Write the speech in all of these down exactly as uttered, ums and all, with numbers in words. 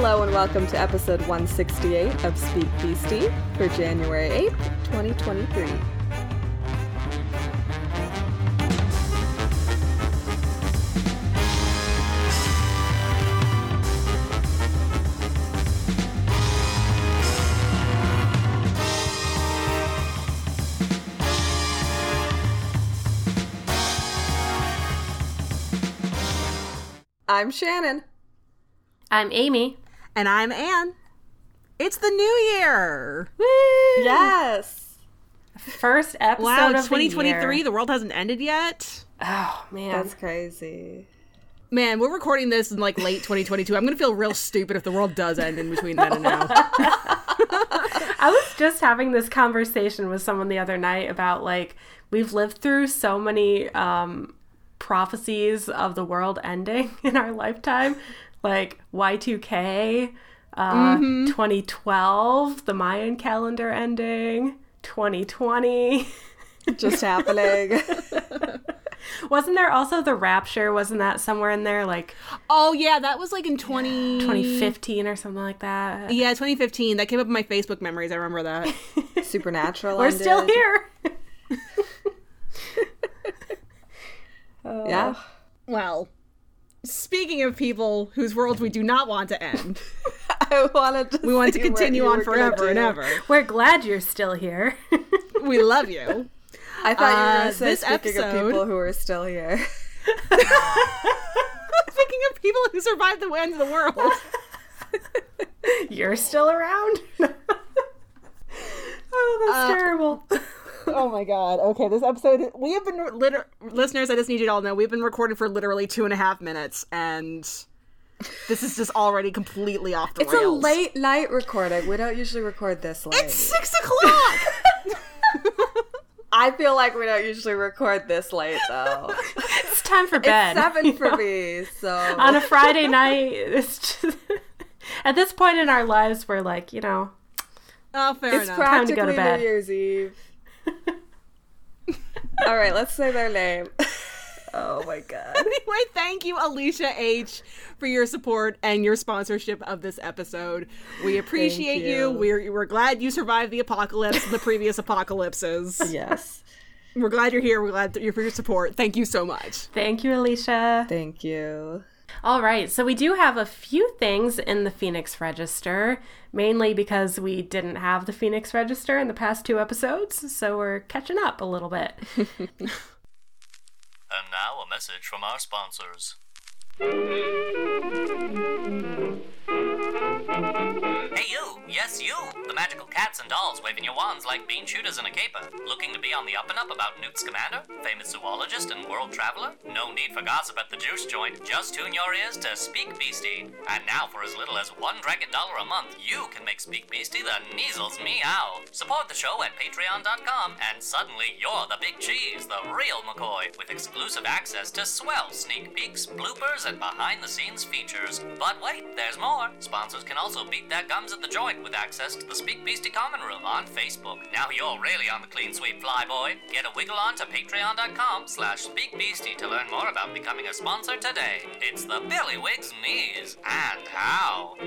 Hello and welcome to episode one sixty-eight of Speak Beastie for January eighth, twenty twenty-three. I'm Shannon. I'm Amy. And I'm Anne. It's the new year. Woo! Yes. First episode wow, of it's twenty twenty-three. The, year. The world hasn't ended yet. Oh, man. That's crazy. Man, we're recording this in like late twenty twenty-two. I'm going to feel real stupid if the world does end in between then and now. I was just having this conversation with someone the other night about like, we've lived through so many um, prophecies of the world ending in our lifetime. Like Y two K, uh, mm-hmm. twenty twelve, the Mayan calendar ending, twenty twenty. Just happening. Wasn't there also the rapture? Wasn't that somewhere in there? Like, oh, yeah, that was like in twenty... twenty fifteen or something like that. Yeah, twenty fifteen. That came up in my Facebook memories. I remember that. Supernatural We're ended. still here. uh, yeah. Well... Speaking of people whose worlds we do not want to end, I wanted to we want to continue on forever and ever. We're glad you're still here. We love you. I thought you were going Uh, to say, this speaking episode- of people who are still here. Speaking of people who survived the end of the world. You're still around? Oh, that's Uh, terrible. Oh my god. Okay, this episode, we have been, liter- listeners, I just need you to all know, we've been recording for literally two and a half minutes, and this is just already completely off the It's rails. a late night recording. We don't usually record this late. It's six o'clock! I feel like we don't usually record this late, though. It's time for bed. It's seven for me, so... On a Friday night, it's just... At this point in our lives, we're like, you know... Oh, fair It's enough. Time to go to practically bed. New Year's Eve. All right, let's say their name. Oh my god. Anyway, thank you, Alicia H., for your support and your sponsorship of this episode. We appreciate Thank you. you. We're we're glad you survived the apocalypse and the previous apocalypses. Yes. We're glad you're here. We're glad you're for your support. Thank you so much. Thank you, Alicia. Thank you. All right, so we do have a few things in the Phoenix Register, mainly because we didn't have the Phoenix Register in the past two episodes, so we're catching up a little bit. And now a message from our sponsors. Hey you! Yes you! The magical cats and dolls waving your wands like bean shooters in a caper. Looking to be on the up and up about Newt Scamander, famous zoologist and world traveler? No need for gossip at the juice joint. Just tune your ears to Speak Beastie. And now for as little as one dragon dollar a month, you can make Speak Beastie the Measles Meow. Support the show at patreon dot com and suddenly you're the big cheese, the real McCoy, with exclusive access to swell sneak peeks, bloopers, and behind-the-scenes features. But wait, there's more. Sponsors can also beat their gums at the joint with access to the Speak Beastie Common Room on Facebook. Now you're really on the clean sweep, flyboy. Get a wiggle on to patreon dot com slash speak beastie to learn more about becoming a sponsor today. It's the Billy Wigs Knees and how.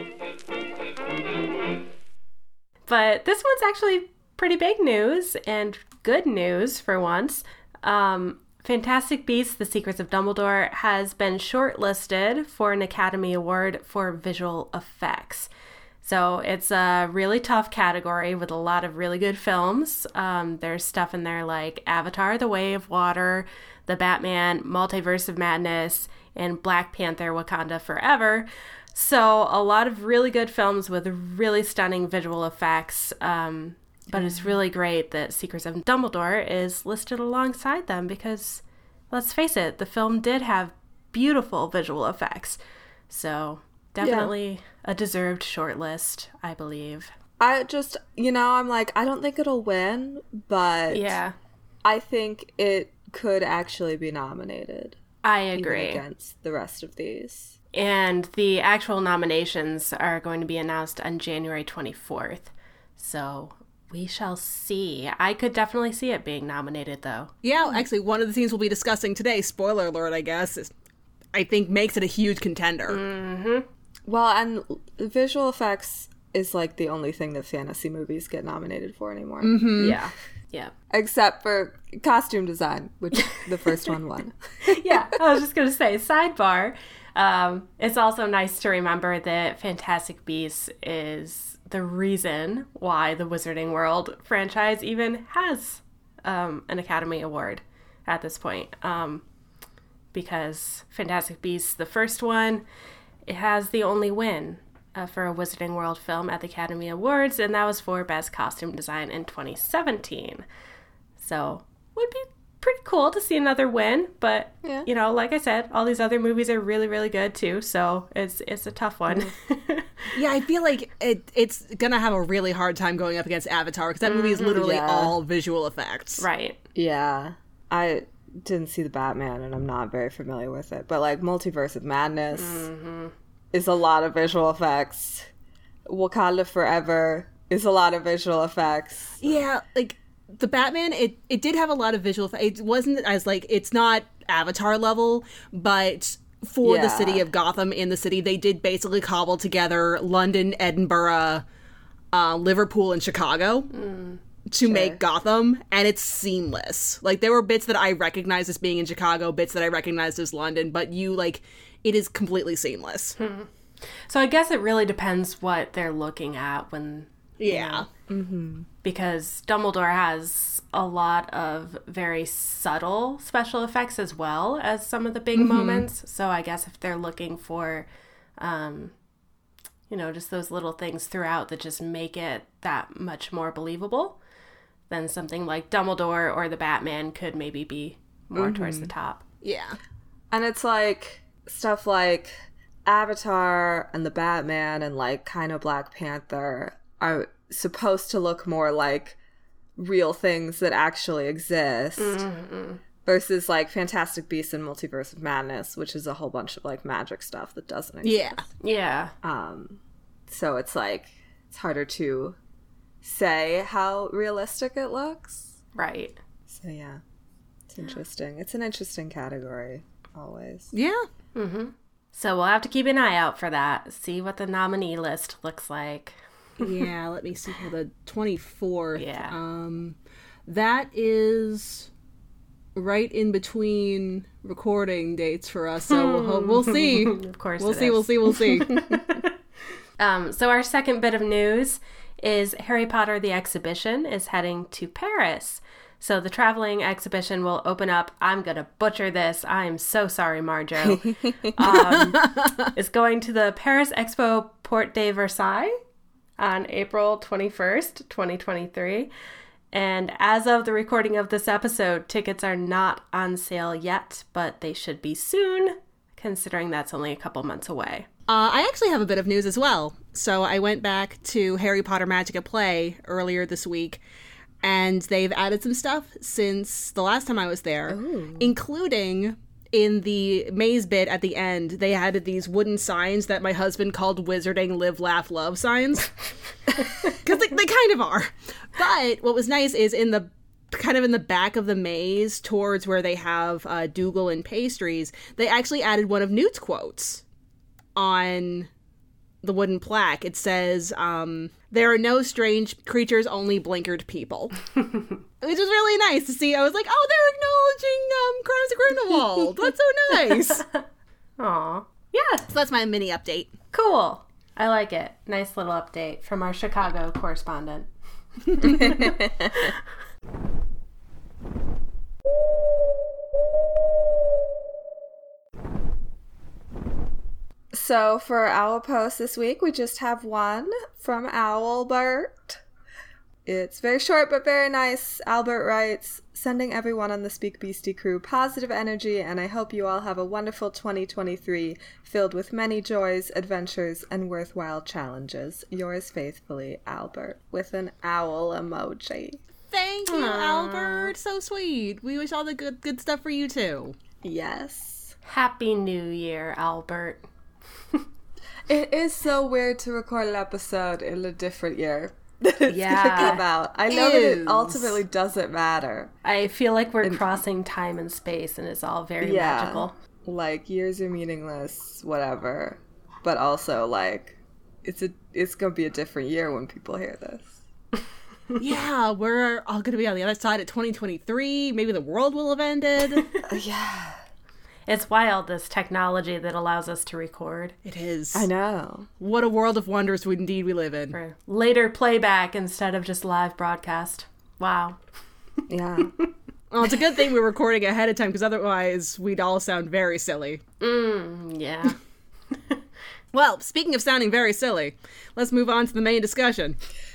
But this one's actually pretty big news, and good news for once. Um... Fantastic Beasts: The Secrets of Dumbledore has been shortlisted for an Academy Award for visual effects. So it's a really tough category with a lot of really good films. Um, there's stuff in there like Avatar: The Way of Water, The Batman, Multiverse of Madness, and Black Panther: Wakanda Forever. So a lot of really good films with really stunning visual effects. Um, But it's really great that Secrets of Dumbledore is listed alongside them because, let's face it, the film did have beautiful visual effects. So definitely yeah. a deserved shortlist, I believe. I just, you know, I'm like, I don't think it'll win, but yeah, I think it could actually be nominated. I agree. Even against the rest of these. And the actual nominations are going to be announced on January twenty-fourth. So we shall see. I could definitely see it being nominated, though. Yeah, actually, one of the scenes we'll be discussing today, spoiler alert, I guess, is, I think makes it a huge contender. Mm-hmm. Well, and visual effects is like the only thing that fantasy movies get nominated for anymore. Mm-hmm. Yeah. Yeah. Except for costume design, which the first one won. Yeah, I was just going to say, sidebar, um, it's also nice to remember that Fantastic Beasts is the reason why the Wizarding World franchise even has um, an Academy Award at this point. Um, because Fantastic Beasts, the first one, it has the only win uh, for a Wizarding World film at the Academy Awards, and that was for Best Costume Design in twenty seventeen. So, would be pretty cool to see another win, but, Yeah. you know, like I said, all these other movies are really, really good, too, so it's it's a tough one. Yeah, I feel like it, it's gonna have a really hard time going up against Avatar, because that movie is literally Yeah. all visual effects. Right. Yeah. I didn't see the Batman, and I'm not very familiar with it. But, like, Multiverse of Madness Mm-hmm. is a lot of visual effects. Wakanda Forever is a lot of visual effects. Yeah, like, the Batman, it, it did have a lot of visual effects. It wasn't as, like, it's not Avatar level, but for the Yeah. city of Gotham, in the city, they did basically cobble together London, Edinburgh, uh, Liverpool, and Chicago to make Gotham, and it's seamless. Like, there were bits that I recognized as being in Chicago, bits that I recognized as London, but you, like, it is completely seamless. So I guess it really depends what they're looking at when, Yeah. because Dumbledore has a lot of very subtle special effects as well as some of the big moments. So I guess if they're looking for, um, you know, just those little things throughout that just make it that much more believable, then something like Dumbledore or the Batman could maybe be more towards the top. Yeah. And it's like stuff like Avatar and the Batman and like kind of Black Panther are supposed to look more like real things that actually exist versus like Fantastic Beasts and Multiverse of Madness, which is a whole bunch of like magic stuff that doesn't exist. Yeah. Yeah. Um, so it's like it's harder to say how realistic it looks. Right. So yeah, it's interesting. It's an interesting category always. Yeah. So we'll have to keep an eye out for that. See what the nominee list looks like. Yeah, let me see here. The twenty-fourth. Yeah. Um, that is right in between recording dates for us, so we'll, ho- we'll see. Of course We'll it see, is. we'll see, we'll see. Um, so our second bit of news is Harry Potter the Exhibition is heading to Paris. So the traveling exhibition will open up. I'm going to butcher this. I'm so sorry, Marjo. um, it's going to the Paris Expo Porte de Versailles on April twenty-first, twenty twenty-three. And as of the recording of this episode, tickets are not on sale yet, but they should be soon, considering that's only a couple months away. Uh, I actually have a bit of news as well. So I went back to Harry Potter Magic at Play earlier this week, and they've added some stuff since the last time I was there, including in the maze bit at the end, they added these wooden signs that my husband called Wizarding Live, Laugh, Love signs. Because they, they kind of are. But what was nice is in the kind of in the back of the maze towards where they have uh, Dougal and pastries, they actually added one of Newt's quotes on the wooden plaque. It says, um, there are no strange creatures, only blinkered people. Which was really nice to see. I was like, oh, they're acknowledging um, Crimes of Grindelwald. That's so nice. Aw. Yeah, So that's my mini update. cool. I like it. Nice little update from our Chicago correspondent. So for Owl Post this week, we just have one from Owlbert. It's very short but very nice. Albert writes, sending everyone on the Speak Beastie crew positive energy, and I hope you all have a wonderful twenty twenty-three filled with many joys, adventures, and worthwhile challenges. Yours faithfully, Albert, with an owl emoji. Thank you, Albert. So sweet. We wish all the good good stuff for you, too. Yes. Happy New Year, Albert. It is so weird to record an episode in a different year that it's Yeah. gonna come out. I know that it Is. ultimately doesn't matter. I feel like we're crossing time and space, and it's all very Yeah. magical. Like, years are meaningless, whatever. but also like it's a it's gonna be a different year when people hear this. Yeah, we're all going to be on the other side of twenty twenty-three. Maybe the world will have ended. Uh, yeah. It's wild, this technology that allows us to record. It is. I know. What a world of wonders we indeed we live in. For later playback instead of just live broadcast. Wow. Yeah. Well, it's a good thing we're recording ahead of time, because otherwise we'd all sound very silly. Mm, yeah. Well, speaking of sounding very silly, let's move on to the main discussion.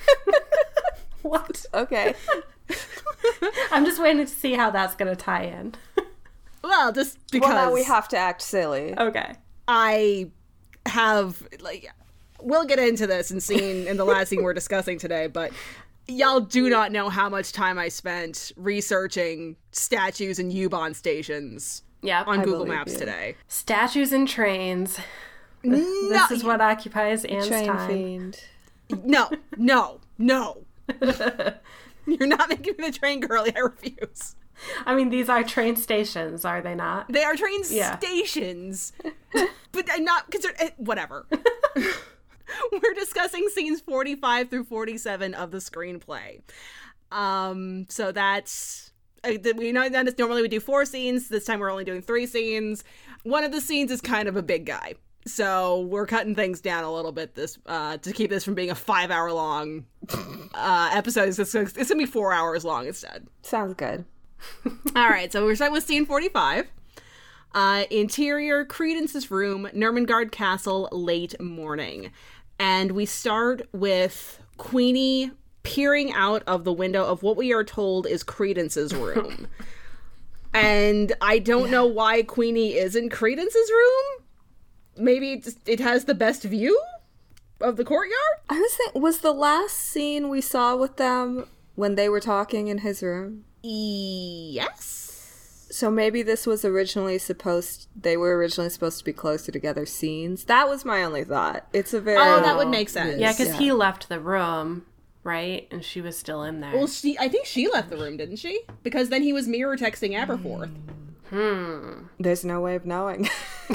What? Okay. I'm just waiting to see how that's going to tie in. Well, just because Well, now we have to act silly. Okay. I have, like, we'll get into this in scene in the last scene we're discussing today, but y'all do not know how much time I spent researching statues and U-Bahn stations Yep. on I Google believe Maps you. today. Statues and trains. No, This is what occupies Anne's Train time. fiend. no, no, no. You're not making me the train girly. I refuse. I mean, these are train stations, are they not? They are train Yeah. stations, but I'm not considered. eh, Whatever. We're discussing scenes forty-five through forty-seven of the screenplay. Um, so that's uh, th- we know that normally we do four scenes. This time we're only doing three scenes. One of the scenes is kind of a big guy, so we're cutting things down a little bit this uh, to keep this from being a five-hour long uh, episode. It's, it's, it's gonna be four hours long instead. Sounds good. All right, so we're starting with scene forty-five. Uh, interior, Credence's room, Nurmengard Castle, late morning. And we start with Queenie peering out of the window of what we are told is Credence's room. And I don't know why Queenie is in Credence's room. Maybe it, just, it has the best view of the courtyard? I was thinking, was the last scene we saw with them when they were talking in his room? Yes. So maybe this was originally supposed, they were originally supposed to be closer together scenes. That was my only thought. It's a very... Oh, that would make sense. Yeah, because Yeah. he left the room, right? And she was still in there. Well, she, I think she left the room, didn't she? Because then he was mirror texting Aberforth. Hmm. There's no way of knowing.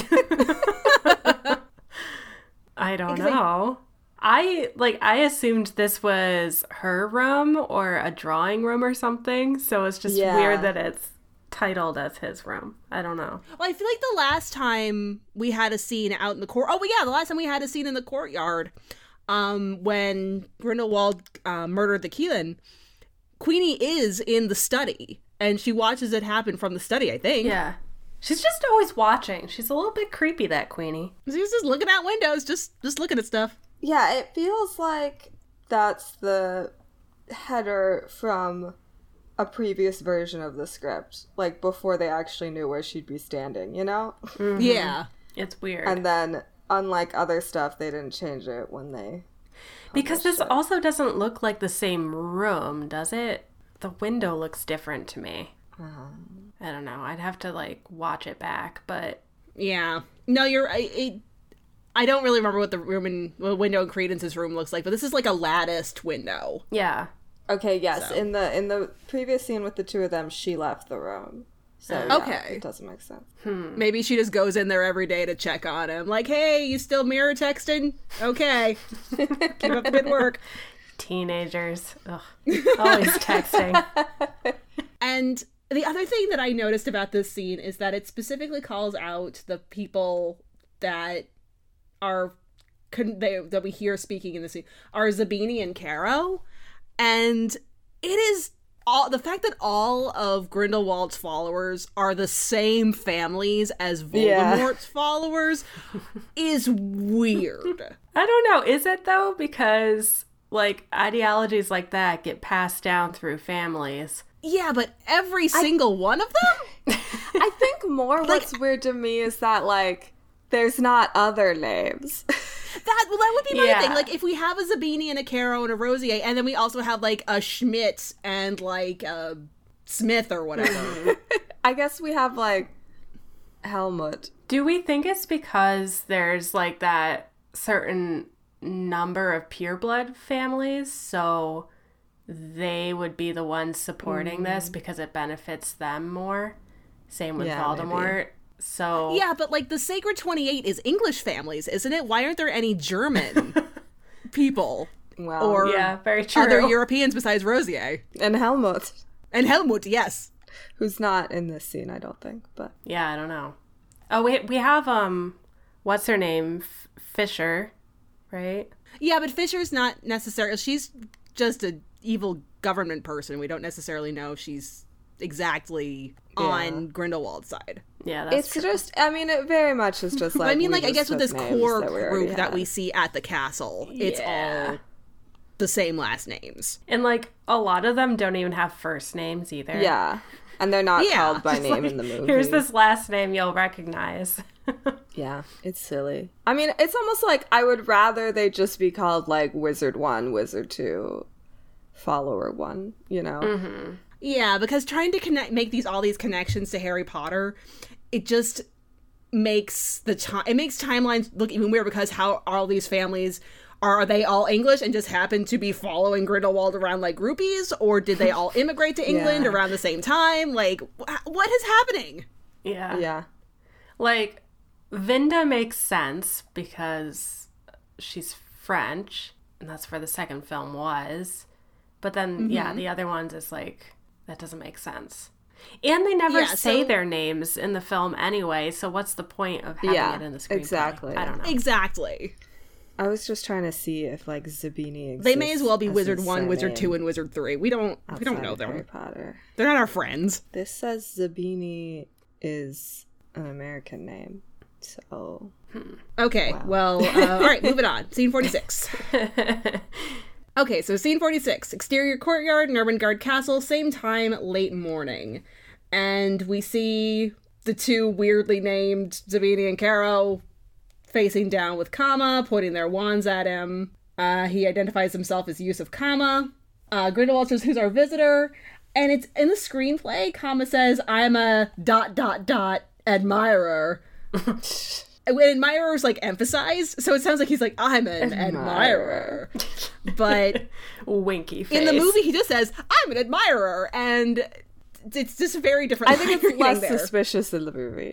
I don't Because I- know. I, like, I assumed this was her room or a drawing room or something. So it's just Yeah. weird that it's titled as his room. I don't know. Well, I feel like the last time we had a scene out in the court. Oh, well, yeah, the last time we had a scene in the courtyard, um, when Grindelwald uh, murdered the Keelan, Queenie is in the study, and she watches it happen from the study. I think. Yeah. She's just always watching. She's a little bit creepy, that Queenie. She's just looking out windows, just just looking at stuff. Yeah, it feels like that's the header from a previous version of the script, like before they actually knew where she'd be standing, you know? Mm-hmm. Yeah. It's weird. And then, unlike other stuff, they didn't change it when they... Because this published it. also doesn't look like the same room, does it? The window looks different to me. Uh-huh. I don't know. I'd have to, like, watch it back, but... Yeah. No, you're. I, it, I don't really remember what the room in the window in Credence's room looks like, but this is like a latticed window. Yeah. Okay, yes, So. in the in the previous scene with the two of them, she left the room. So, Uh, yeah, Okay. it doesn't make sense. Maybe she just goes in there every day to check on him. Like, hey, you still mirror texting? Okay. Keep up the good work. Teenagers. Ugh. Always texting. And the other thing that I noticed about this scene is that it specifically calls out the people that are con- they, that we hear speaking in the scene are Zabini and Caro, and it is all the fact that all of Grindelwald's followers are the same families as Voldemort's Yeah. followers is weird. I don't know. Is it, though? Because, like, ideologies like that get passed down through families. Yeah, but every single one of them? I think more what's weird to me is that, like, there's not other names. That well, that would be my Yeah. thing. Like, if we have a Zabini and a Caro and a Rosier, and then we also have like a Schmidt and like a Smith or whatever. I guess we have, like, Helmut. Do we think it's because there's, like, that certain number of pureblood families, so they would be the ones supporting this because it benefits them more? Same with Yeah, Voldemort. So Yeah, but like the Sacred twenty-eight is English families, isn't it? Why aren't there any German people? Well, or yeah, very true. other Europeans besides Rosier? and Helmut, And Helmut, yes. who's not in this scene, I don't think, but Yeah, I don't know. Oh, we we have um, what's her name? F- Fisher, right? Yeah, but Fisher's not necessarily... She's just an evil government person. We don't necessarily know if she's exactly Yeah. on Grindelwald's side. Yeah, that's it's true. just, I mean, it very much is just But like, I mean, we like, I just guess with took this names core that we already group that we had. see at the castle, it's Yeah. all the same last names. And like a lot of them don't even have first names either. Yeah. And they're not Yeah, called by Just name like, in the movie. Here's this last name you'll recognize. Yeah, it's silly. I mean, it's almost like I would rather they just be called like Wizard one, Wizard two, Follower one, you know? Mm-hmm. Yeah, because trying to connect, make these all these connections to Harry Potter, it just makes the time it makes timelines look even weird because how all these families are, are they all English and just happen to be following Grindelwald around like groupies, or did they all immigrate to England Yeah. around the same time? Like, wh- what is happening? Yeah. Yeah. Like, Vinda makes sense because she's French, and that's where the second film was. But then, yeah, the other ones is like, that doesn't make sense. And they never Yeah, say so- their names in the film anyway, so what's the point of having Yeah, it in the screenplay? exactly. I don't know. Exactly. I was just trying to see if like Zabini exists. They may as well be as Wizard his one, Wizard two, surname and Wizard three. We don't we don't outside know of Harry them. Potter. They're not our friends. This says Zabini is an American name. So Okay, well, uh, all right, moving on. Scene forty-six. Okay, so scene forty-six. Exterior courtyard, Nurmengard Castle, same time, late morning. And we see the two weirdly named Zabini and Caro facing down with Kama, pointing their wands at him. Uh, he identifies himself as Yusuf Kama. Uh, Grindelwald says, who's our visitor? And it's in the screenplay, Kama says, I'm a dot dot dot admirer. And admirer's like emphasized, so it sounds like he's like, I'm an admirer. Admirer. But Winky face. in the movie, he just says, I'm an admirer. And it's just a very different I think it's reading less there. suspicious in the movie.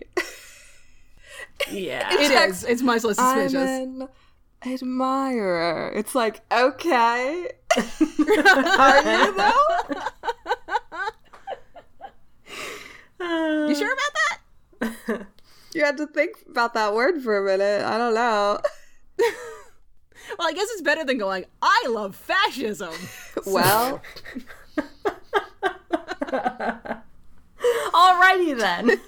Yeah. It is. It's much less suspicious. I'm an admirer. It's like, okay. Are you though? You sure about that? You had to think about that word for a minute. I don't know. Well, I guess it's better than going, I love fascism. Well, Alrighty then.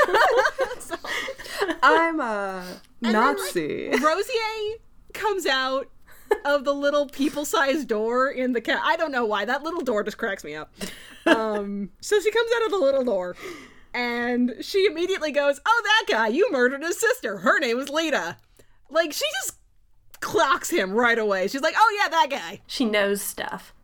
I'm a Nazi. Rosier comes out of the little people-sized door in the cat. I don't know why. That little door just cracks me up. Um, so she comes out of the little door, and she immediately goes, oh, that guy, you murdered his sister. Her name was Lita. Like, she just clocks him right away. She's like, oh, yeah, that guy. She knows stuff.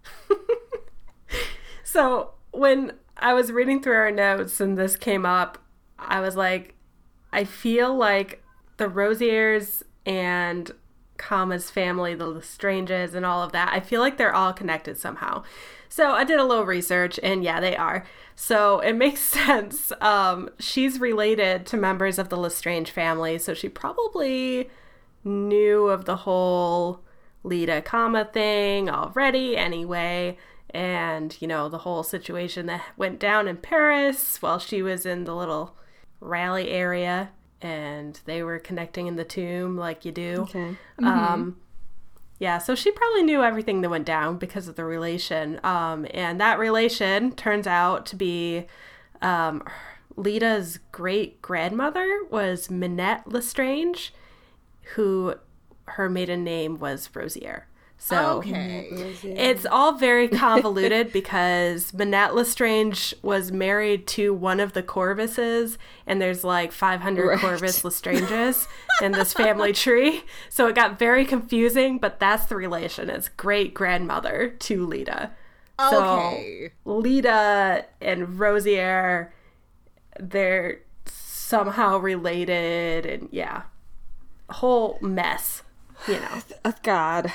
So when I was reading through our notes and this came up, I was like, I feel like the Rosiers and Kama's family, the Lestranges and all of that, I feel like they're all connected somehow. So I did a little research, and yeah, they are. So it makes sense. Um, she's related to members of the Lestrange family, so she probably knew of the whole Lita Kama thing already anyway. And, you know, the whole situation that went down in Paris while she was in the little rally area, and they were connecting in the tomb like you do. Okay. Um, yeah, so she probably knew everything that went down because of the relation. Um, and that relation turns out to be um, Lita's great-grandmother was Minette Lestrange, who her maiden name was Rosier. So Okay. it's all very convoluted because Minette Lestrange was married to one of the Corvuses, and there's like five hundred Right. Corvus Lestranges in this family tree. So it got very confusing, but that's the relation. It's great grandmother to Lita. Okay. So Lita and Rosier, they're somehow related, and yeah, whole mess, you know, Oh, God.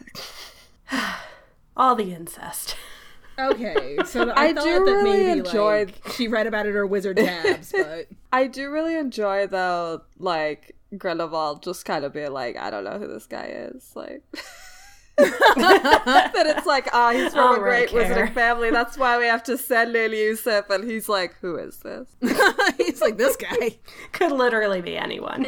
all the incest. Okay, so I, I thought do that really maybe enjoyed- like, she read about it in her wizard tabs, but I do really enjoy, though, like, Grindelwald just kind of being like, I don't know who this guy is. Like, that it's like, ah, oh, he's from a great really wizarding family. That's why we have to send in Yusuf. And he's like, who is this? He's like, this guy. Could literally be anyone.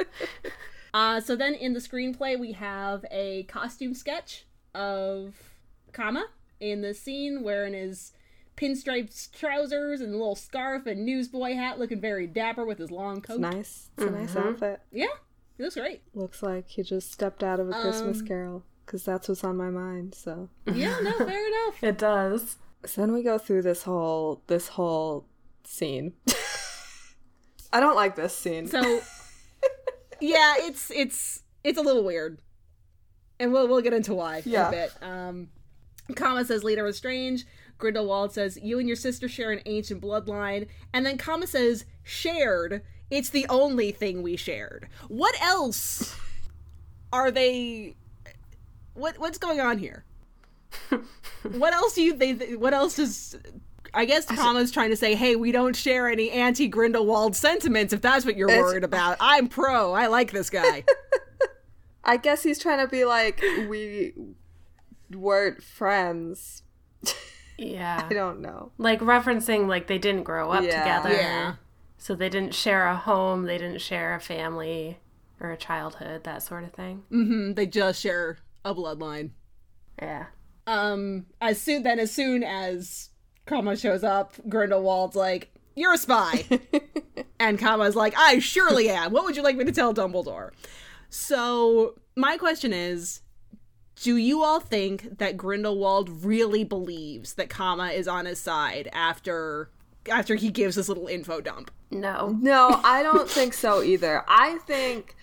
uh, so then in the screenplay, we have a costume sketch of Kama in the scene wearing his pinstriped trousers and a little scarf and newsboy hat, looking very dapper with his long coat. It's nice. It's mm-hmm. a nice outfit. Yeah, he looks great. Looks like he just stepped out of A Christmas um, Carol, because that's what's on my mind. So yeah, no, fair enough. It does. So then we go through this whole this whole scene. I don't like this scene. So yeah, it's it's it's a little weird, and we'll we'll get into why yeah. in a bit. Um, Kama says Lita is strange. Grindelwald says, you and your sister share an ancient bloodline. And then Kama says, shared. It's the only thing we shared. What else are they... What What's going on here? What else do you think... What else does... I guess Kama's trying to say, hey, we don't share any anti-Grindelwald sentiments, if that's what you're it's... worried about. I'm pro. I like this guy. I guess he's trying to be like, we weren't friends. Yeah. I don't know. Like referencing like they didn't grow up yeah. together. Yeah. So they didn't share a home, they didn't share a family or a childhood, that sort of thing. Mm-hmm. They just share a bloodline. Yeah. Um, as soon then as soon as Kama shows up, Grindelwald's like, you're a spy. And Kama's like, I surely am. What would you like me to tell Dumbledore? So my question is, do you all think that Grindelwald really believes that Kama is on his side after after he gives this little info dump? No. No, I don't think so either. I think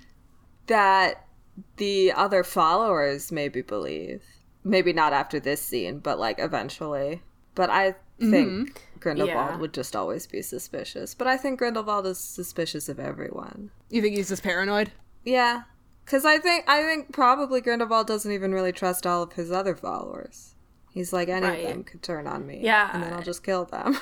that the other followers maybe believe. Maybe not after this scene, but like eventually. But I think mm-hmm. Grindelwald yeah. would just always be suspicious. But I think Grindelwald is suspicious of everyone. You think he's just paranoid? Yeah. Because I think I think probably Grindelwald doesn't even really trust all of his other followers. He's like, any right. of them could turn on me. Yeah. And then I'll just kill them.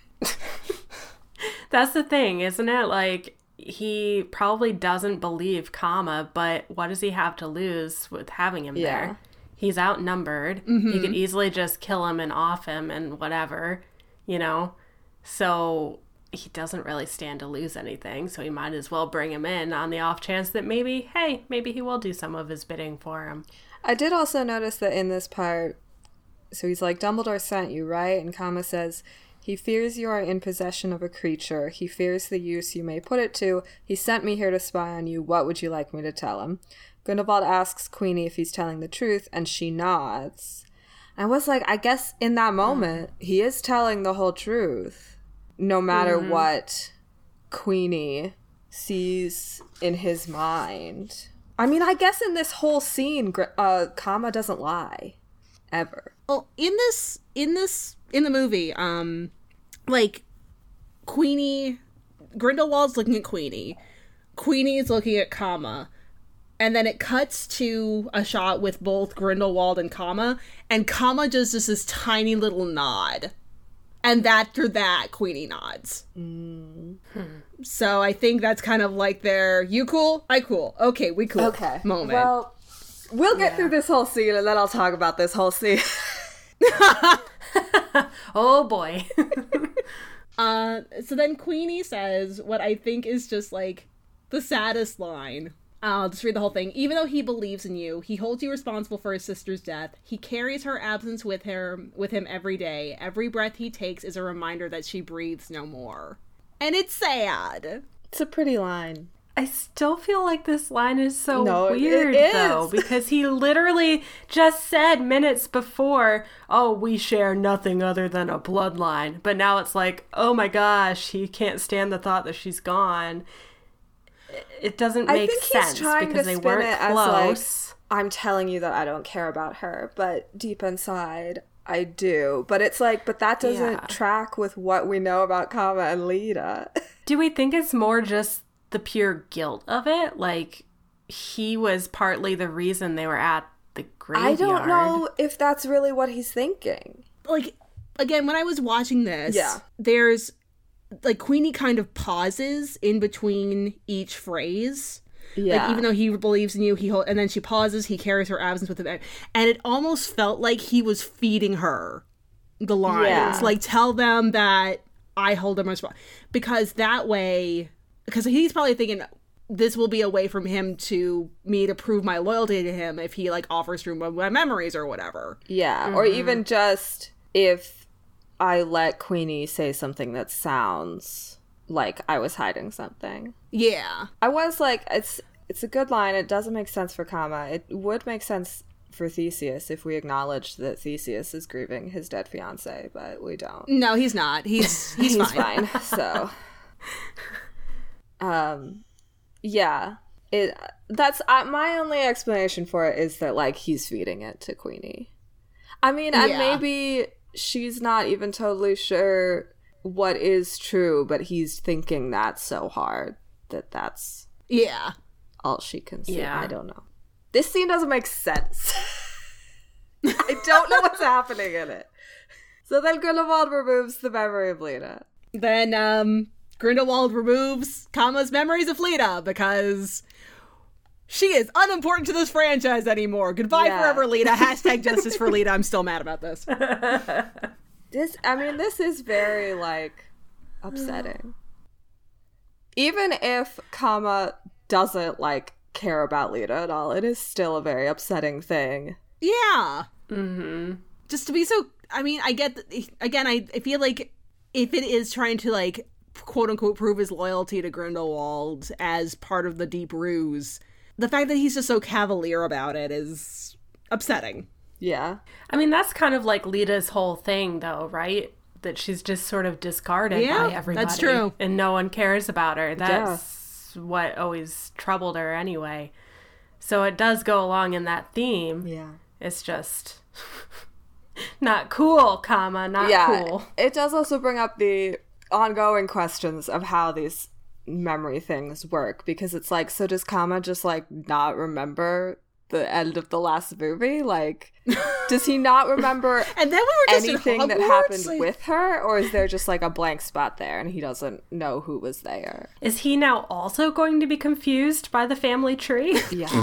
That's the thing, isn't it? Like, he probably doesn't believe Kama, but what does he have to lose with having him yeah. there? He's outnumbered. Mm-hmm. He could easily just kill him and off him and whatever, you know? So he doesn't really stand to lose anything, so he might as well bring him in on the off chance that maybe, hey, maybe he will do some of his bidding for him. I did also notice that in this part, so he's like, Dumbledore sent you, right? And Kama says, he fears you are in possession of a creature. He fears the use you may put it to. He sent me here to spy on you. What would you like me to tell him? Grindelwald asks Queenie if he's telling the truth, and she nods. I was like, I guess in that moment, mm. he is telling the whole truth. No matter mm-hmm. what Queenie sees in his mind. I mean, I guess in this whole scene, uh, Kama doesn't lie. Ever. Well, in this, in this, in the movie, um, like, Queenie, Grindelwald's looking at Queenie. Queenie's looking at Kama. And then it cuts to a shot with both Grindelwald and Kama. And Kama just does this tiny little nod. And after that, Queenie nods. Mm. Hmm. So I think that's kind of like their, you cool? I cool. Okay, we cool. Okay. Moment. Well, we'll get yeah. through this whole scene and then I'll talk about this whole scene. Oh boy. uh, so then Queenie says what I think is just like the saddest line. I'll just read the whole thing. Even though he believes in you, he holds you responsible for his sister's death. He carries her absence with her, with him every day. Every breath he takes is a reminder that she breathes no more. And it's sad. It's a pretty line. I still feel like this line is so no, weird, it is. though, because he literally just said minutes before, oh, we share nothing other than a bloodline. But now it's like, oh my gosh, he can't stand the thought that she's gone. It doesn't make I think sense he's trying because to they spin weren't it close. As like, I'm telling you that I don't care about her, but deep inside, I do. But it's like, but that doesn't yeah. track with what we know about Kama and Lita. Do we think it's more just the pure guilt of it? Like, he was partly the reason they were at the graveyard. I don't know if that's really what he's thinking. Like, again, when I was watching this, yeah. there's like Queenie kind of pauses in between each phrase. Yeah. Like, even though he believes in you, he hold, and then she pauses, he carries her absence with him. And it almost felt like he was feeding her the lines. Yeah. Like, tell them that I hold them responsible. Because that way, because he's probably thinking, this will be a way for him to, me to prove my loyalty to him if he, like, offers to remove my memories or whatever. Yeah. Mm-hmm. Or even just if I let Queenie say something that sounds like I was hiding something. Yeah. I was like, it's it's a good line. It doesn't make sense for Kama. It would make sense for Theseus if we acknowledged that Theseus is grieving his dead fiance, but we don't. No, he's not. He's he's, he's fine. fine. So, um, yeah. It that's uh, my only explanation for it is that like he's feeding it to Queenie. I mean, and Yeah. maybe she's not even totally sure what is true, but he's thinking that so hard that that's Yeah. all she can see. Yeah. I don't know. This scene doesn't make sense. I don't know what's happening in it. So then Grindelwald removes the memory of Lena. Then um, Grindelwald removes Kama's memories of Lita because she is unimportant to this franchise anymore. Goodbye Yeah. forever, Lita. Hashtag justice for Lita. I'm still mad about this. This, I mean, this is very, like, upsetting. Even if Kama doesn't, like, care about Lita at all, it is still a very upsetting thing. Yeah. Mm-hmm. Just to be so, I mean, I get, th- again, I, I feel like if it is trying to, like, quote unquote, prove his loyalty to Grindelwald as part of the deep ruse, the fact that he's just so cavalier about it is upsetting. Yeah. I mean, that's kind of like Lita's whole thing, though, right? That she's just sort of discarded Yeah, by everybody. that's true. And no one cares about her. That's yeah. what always troubled her anyway. So it does go along in that theme. Yeah. It's just not cool, comma, not yeah. cool. It does also bring up the ongoing questions of how these memory things work, because it's like, so does Kama just like not remember the end of the last movie? Like, does he not remember and then we were just anything in that Hogwarts? happened Like... with her, or is there just like a blank spot there and he doesn't know who was there? Is he now also going to be confused by the family tree? Yeah.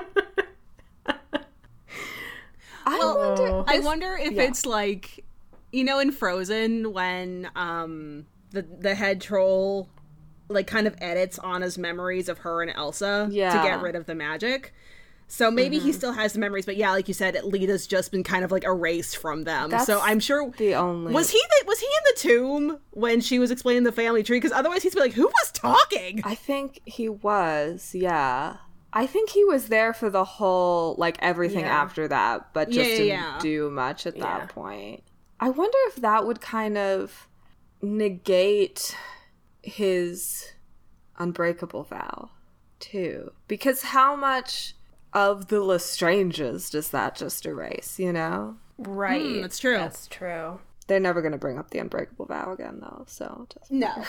I Well, wonder. I this- wonder if yeah. it's like, you know, in Frozen when um the the head troll like kind of edits Anna's memories of her and Elsa Yeah. to get rid of the magic. So maybe Mm-hmm. he still has the memories, but yeah, like you said, Lita's just been kind of like erased from them. That's so I'm sure the only was he the, was he in the tomb when she was explaining the family tree? Because otherwise he's been like, who was talking? I think he was, yeah. I think he was there for the whole, like, everything Yeah. after that, but just Yeah, yeah, didn't yeah. do much at Yeah. that point. I wonder if that would kind of negate his unbreakable vow, too. Because how much of the Lestranges does that just erase, you know? Right. Hmm, that's true. That's true. They're never going to bring up the unbreakable vow again, though, so it doesn't No.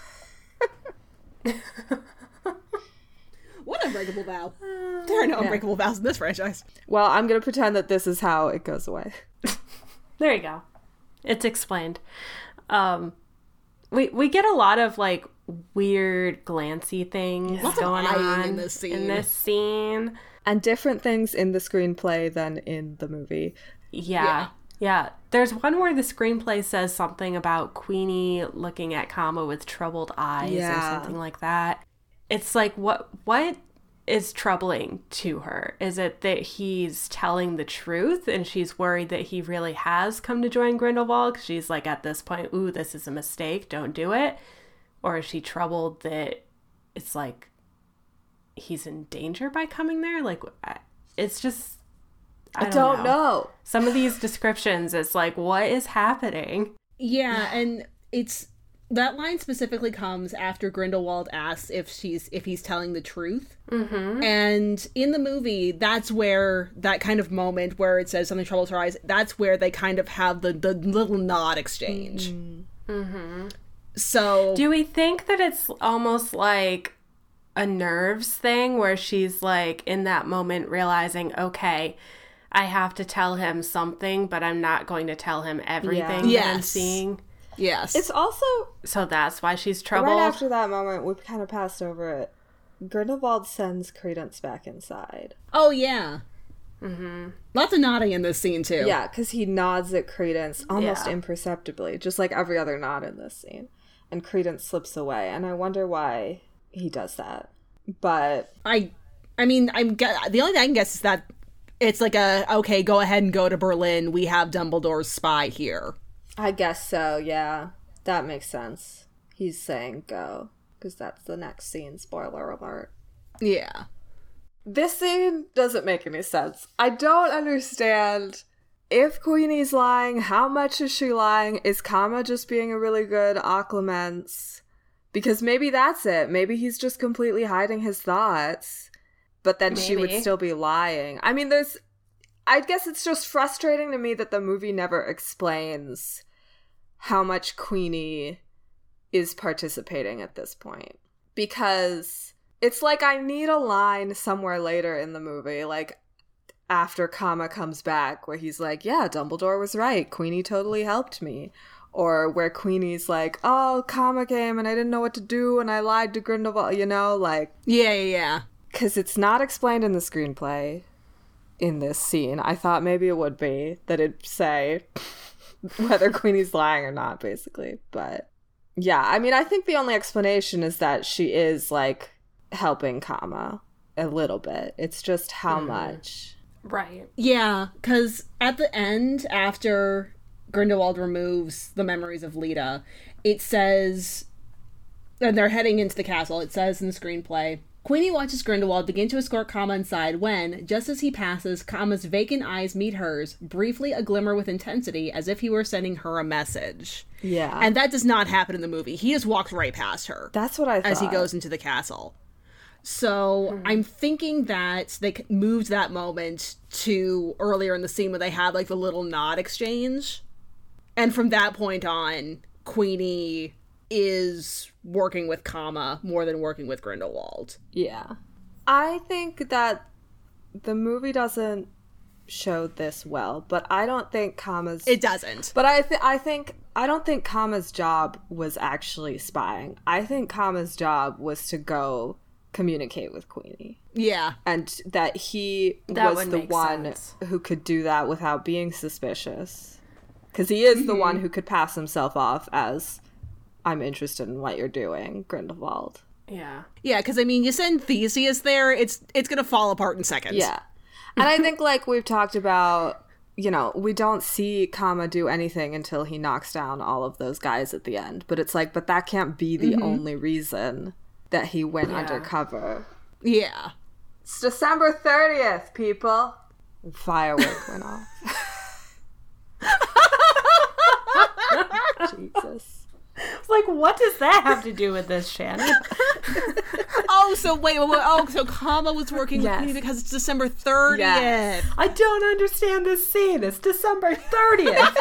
What unbreakable vow? There are no Yeah. unbreakable vows in this franchise. Well, I'm going to pretend that this is how it goes away. There you go. It's explained. Um, we we get a lot of like weird glancy things Lots of going eyeing on in this scene. in this scene. And different things in the screenplay than in the movie. Yeah. Yeah. Yeah. There's one where the screenplay says something about Queenie looking at Kama with troubled eyes Yeah. or something like that. It's like, what what is troubling to her? Is it that he's telling the truth and she's worried that he really has come to join Grindelwald? 'Cause she's like, at this point, ooh, this is a mistake, don't do it. Or is she troubled that it's like he's in danger by coming there? Like, I- it's just, I, I don't, know. know. Some of these descriptions, it's like, what is happening? Yeah, and it's that line specifically comes after Grindelwald asks if she's if he's telling the truth. Mm-hmm. And in the movie, that's where that kind of moment where it says something troubles her eyes. That's where they kind of have the the little nod exchange. Mm-hmm. So Do we think that it's almost like a nerves thing where she's like in that moment realizing, okay, I have to tell him something, but I'm not going to tell him everything Yeah. that I'm Yes. seeing? Yes. It's also So that's why she's troubled. right after that moment, we've kind of passed over it. Grindelwald sends Credence back inside. Oh, yeah. Mm-hmm. Lots of nodding in this scene, too. Yeah, because he nods at Credence almost Yeah. imperceptibly, just like every other nod in this scene. And Credence slips away, and I wonder why he does that. But I I mean, I'm gu- the only thing I can guess is that it's like a, okay, go ahead and go to Berlin. We have Dumbledore's spy here. I guess so, yeah. That makes sense. He's saying go, because that's the next scene, spoiler alert. Yeah. This scene doesn't make any sense. I don't understand if Queenie's lying, how much is she lying? Is Kama just being a really good occlumens? Because maybe that's it. Maybe he's just completely hiding his thoughts. But then she would Maybe. still be lying. I mean, there's... I guess it's just frustrating to me that the movie never explains how much Queenie is participating at this point. Because it's like I need a line somewhere later in the movie, like after Kama comes back, where he's like, yeah, Dumbledore was right. Queenie totally helped me. Or where Queenie's like, oh, Kama came and I didn't know what to do and I lied to Grindelwald, you know, like... Yeah, yeah, yeah. Because it's not explained in the screenplay in this scene. I thought maybe it would be, that it'd say whether Queenie's lying or not, basically. But yeah, I mean, I think the only explanation is that she is, like, helping Kama a little bit. It's just how Mm. much. Right. Yeah, because at the end, after Grindelwald removes the memories of Lita, it says, and they're heading into the castle, it says in the screenplay, Queenie watches Grindelwald begin to escort Kama inside when, just as he passes, Kama's vacant eyes meet hers, briefly a glimmer with intensity, as if he were sending her a message. Yeah. And that does not happen in the movie. He just walks right past her That's what I thought. as he goes into the castle. So Mm-hmm. I'm thinking that they c- moved that moment to earlier in the scene where they had like the little nod exchange. And from that point on, Queenie is working with Kama more than working with Grindelwald. Yeah. I think that the movie doesn't show this well, but I don't think Kama's... It doesn't. But I, th- I think... I don't think Kama's job was actually spying. I think Kama's job was to go communicate with Queenie. Yeah. And that he That was would the make one sense. who could do that without being suspicious. Because he is the one who could pass himself off as, I'm interested in what you're doing, Grindelwald. Yeah. Yeah, because I mean, you send Theseus there, it's it's gonna fall apart in seconds. Yeah. And I think, like, we've talked about, you know, we don't see Kama do anything until he knocks down all of those guys at the end. But it's like, but that can't be the only reason that he went Yeah. undercover. Yeah. It's December thirtieth, people. And firework went off. Jesus. It's like, what does that have to do with this, Shannon? Oh, so wait, wait, wait, oh, so Kama was working with Yes. Queenie because it's December thirtieth. Yes. I don't understand this scene. It's December thirtieth.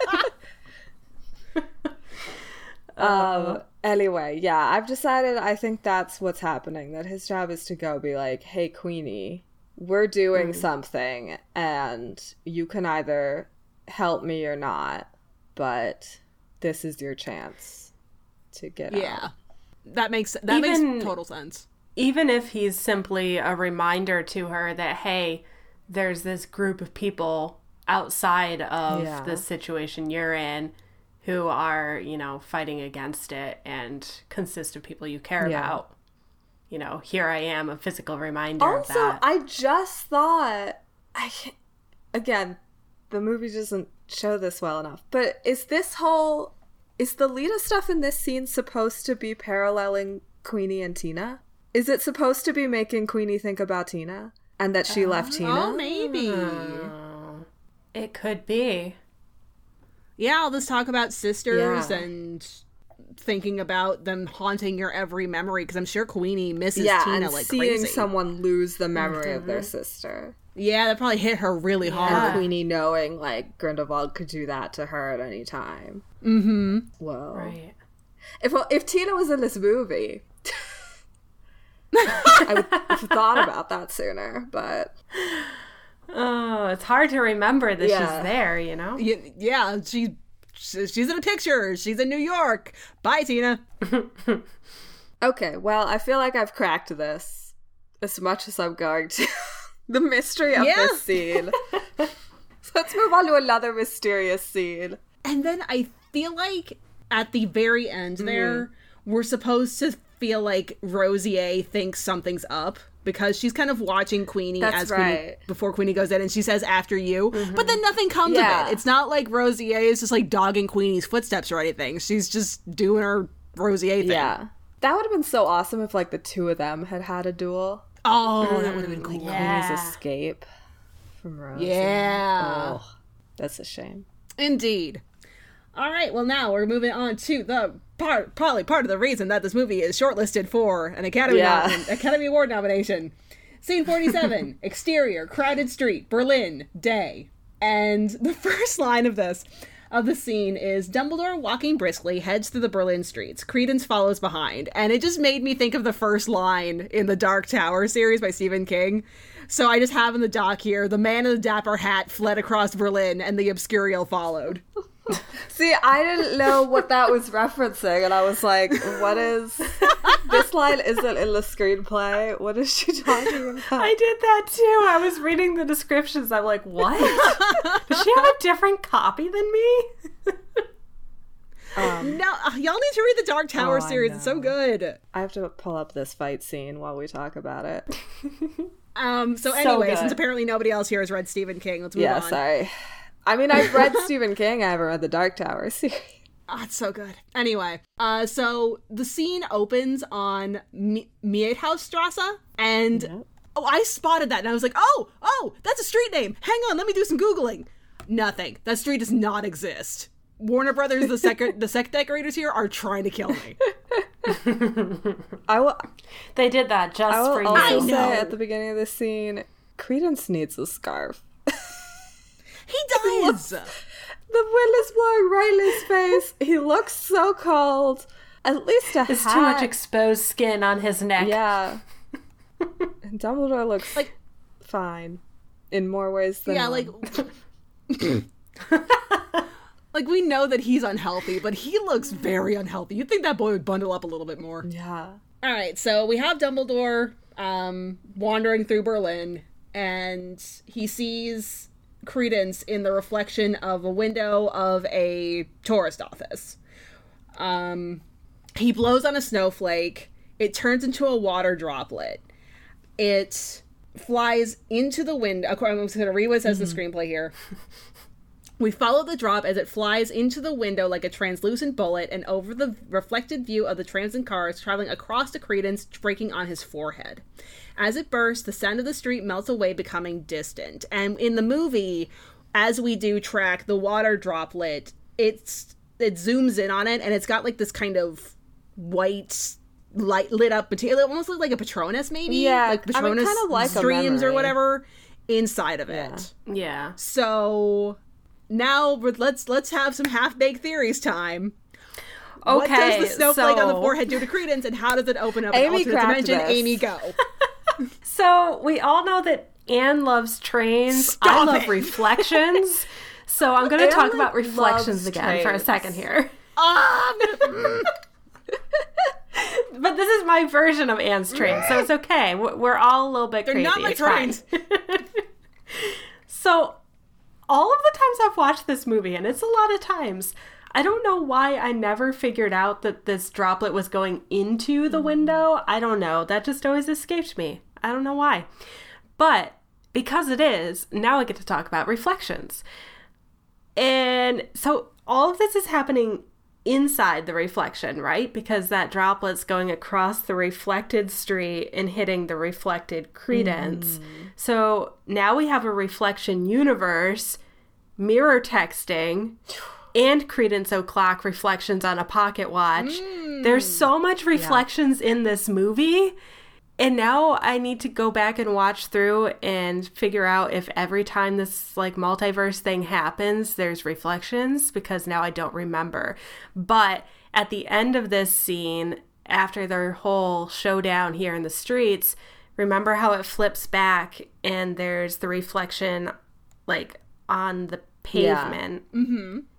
Um, anyway, yeah, I've decided I think that's what's happening. That his job is to go be like, hey, Queenie, we're doing something, and you can either help me or not, but this is your chance to get Yeah. out. That makes that Even- makes total sense. Even if he's simply a reminder to her that, hey, there's this group of people outside of Yeah. the situation you're in who are, you know, fighting against it and consist of people you care Yeah. about. You know, here I am, a physical reminder of Also, that. I just thought, I can't, again, the movie doesn't show this well enough, but is this whole, is the Lita stuff in this scene supposed to be paralleling Queenie and Tina? Is it supposed to be making Queenie think about Tina? And that she left Tina? Oh, maybe. Oh, it could be. Yeah, all this talk about sisters Yeah. and thinking about them haunting your every memory, because I'm sure Queenie misses Yeah, Tina and like seeing crazy. someone lose the memory of their sister. Yeah, that probably hit her really And hard. Queenie knowing, like, Grindelwald could do that to her at any time. Mm-hmm. Whoa. Right. If if Tina was in this movie, I would have thought about that sooner, but Oh, it's hard to remember that Yeah. she's there, you know? Yeah, yeah, she she's in a picture. She's in New York. Bye, Tina. Okay, well, I feel like I've cracked this as much as I'm going to. The mystery of Yeah. this scene. Let's move on to another mysterious scene. And then I feel like at the very end there, we're supposed to feel like Rosier thinks something's up because she's kind of watching Queenie That's as Queenie, right. before Queenie goes in, and she says after you, but then nothing comes Yeah. of it. It's not like Rosier is just like dogging Queenie's footsteps or anything. She's just doing her Rosier thing. Yeah. That would have been so awesome if, like, the two of them had had a duel. Oh, that would have been cool. Yeah. Queenie's escape from Rose. Yeah. Oh, that's a shame. Indeed. All right, well, now we're moving on to the part, probably part of the reason that this movie is shortlisted for an Academy Yeah. nom- Academy Award nomination. Scene forty-seven, exterior, crowded street, Berlin, day. And the first line of this, of the scene is Dumbledore walking briskly heads through the Berlin streets. Credence follows behind. And it just made me think of the first line in the Dark Tower series by Stephen King. So I just have in the doc here, the man in the dapper hat fled across Berlin and the Obscurial followed. See, I didn't know what that was referencing, and I was like, what is... This line isn't in the screenplay. What is she talking about? I did that too. I was reading the descriptions. I'm like, what? Does she have a different copy than me? Um, No, uh, y'all need to read the Dark Tower Oh, I series. It's so know. good. I have to pull up this fight scene while we talk about it. Um, so So anyway, good. since apparently nobody else here has read Stephen King, let's move Yeah, on. sorry. I mean, I've read Stephen King. I haven't read the Dark Tower series. Oh, it's so good. Anyway, uh, so the scene opens on M- Miethausstrasse, and Yep. oh, I spotted that, and I was like, oh, oh, that's a street name. Hang on, let me do some Googling. Nothing. That street does not exist. Warner Brothers, the second, the set decorators here are trying to kill me. I will, They did that just I will for you. also I know. say at the beginning of this scene, Credence needs a scarf. He does. The wind is blowing right in his face. He looks so cold. At least a There's hat. too much exposed skin on his neck. Yeah. And Dumbledore looks like fine in more ways than Yeah, one. like like we know that he's unhealthy, but he looks very unhealthy. You'd think that boy would bundle up a little bit more. yeah. All right, so we have Dumbledore um, wandering through Berlin, and he sees Credence in the reflection of a window of a tourist office. Um, he blows on a snowflake. It turns into a water droplet. It flies into the window. I'm going to read what it says in the screenplay here. We follow the drop as it flies into the window like a translucent bullet and over the reflected view of the trams and cars traveling across to Credence, breaking on his forehead. As it bursts, the sound of the street melts away, becoming distant. And in the movie, as we do track the water droplet, it's it zooms in on it, and it's got like this kind of white light lit up material. It almost looks like a Patronus, maybe. Yeah, like I mean, Patronus kind of like a streams or memory. whatever inside of Yeah. it. Yeah. So now we're- let's let's have some half baked theories time. What Okay. does the snowflake on the so- forehead do to Credence, and how does it open up Amy an alternate cracked dimension? this. Amy, go. So we all know that Anne loves trains. Stop I love it. reflections. So I'm going to Anne talk about loves reflections again for a trains. second here. Ah, I'm gonna- But this is my version of Anne's train, so it's okay. We're we're all a little bit They're crazy. not my It's fine. trains. So all of the times I've watched this movie, and it's a lot of times, I don't know why I never figured out that this droplet was going into the window. I don't know. That just always escaped me. I don't know why. But because it is, now I get to talk about reflections. And so all of this is happening inside the reflection, right? Because that droplet's going across the reflected street and hitting the reflected Credence. So now we have a reflection universe, mirror texting, and Credence O'Clock reflections on a pocket watch. There's so much reflections in this movie. And now I need to go back and watch through and figure out if every time this like multiverse thing happens, there's reflections, because now I don't remember. But at the end of this scene, after their whole showdown here in the streets, remember how it flips back and there's the reflection like on the pavement. Mm-hmm.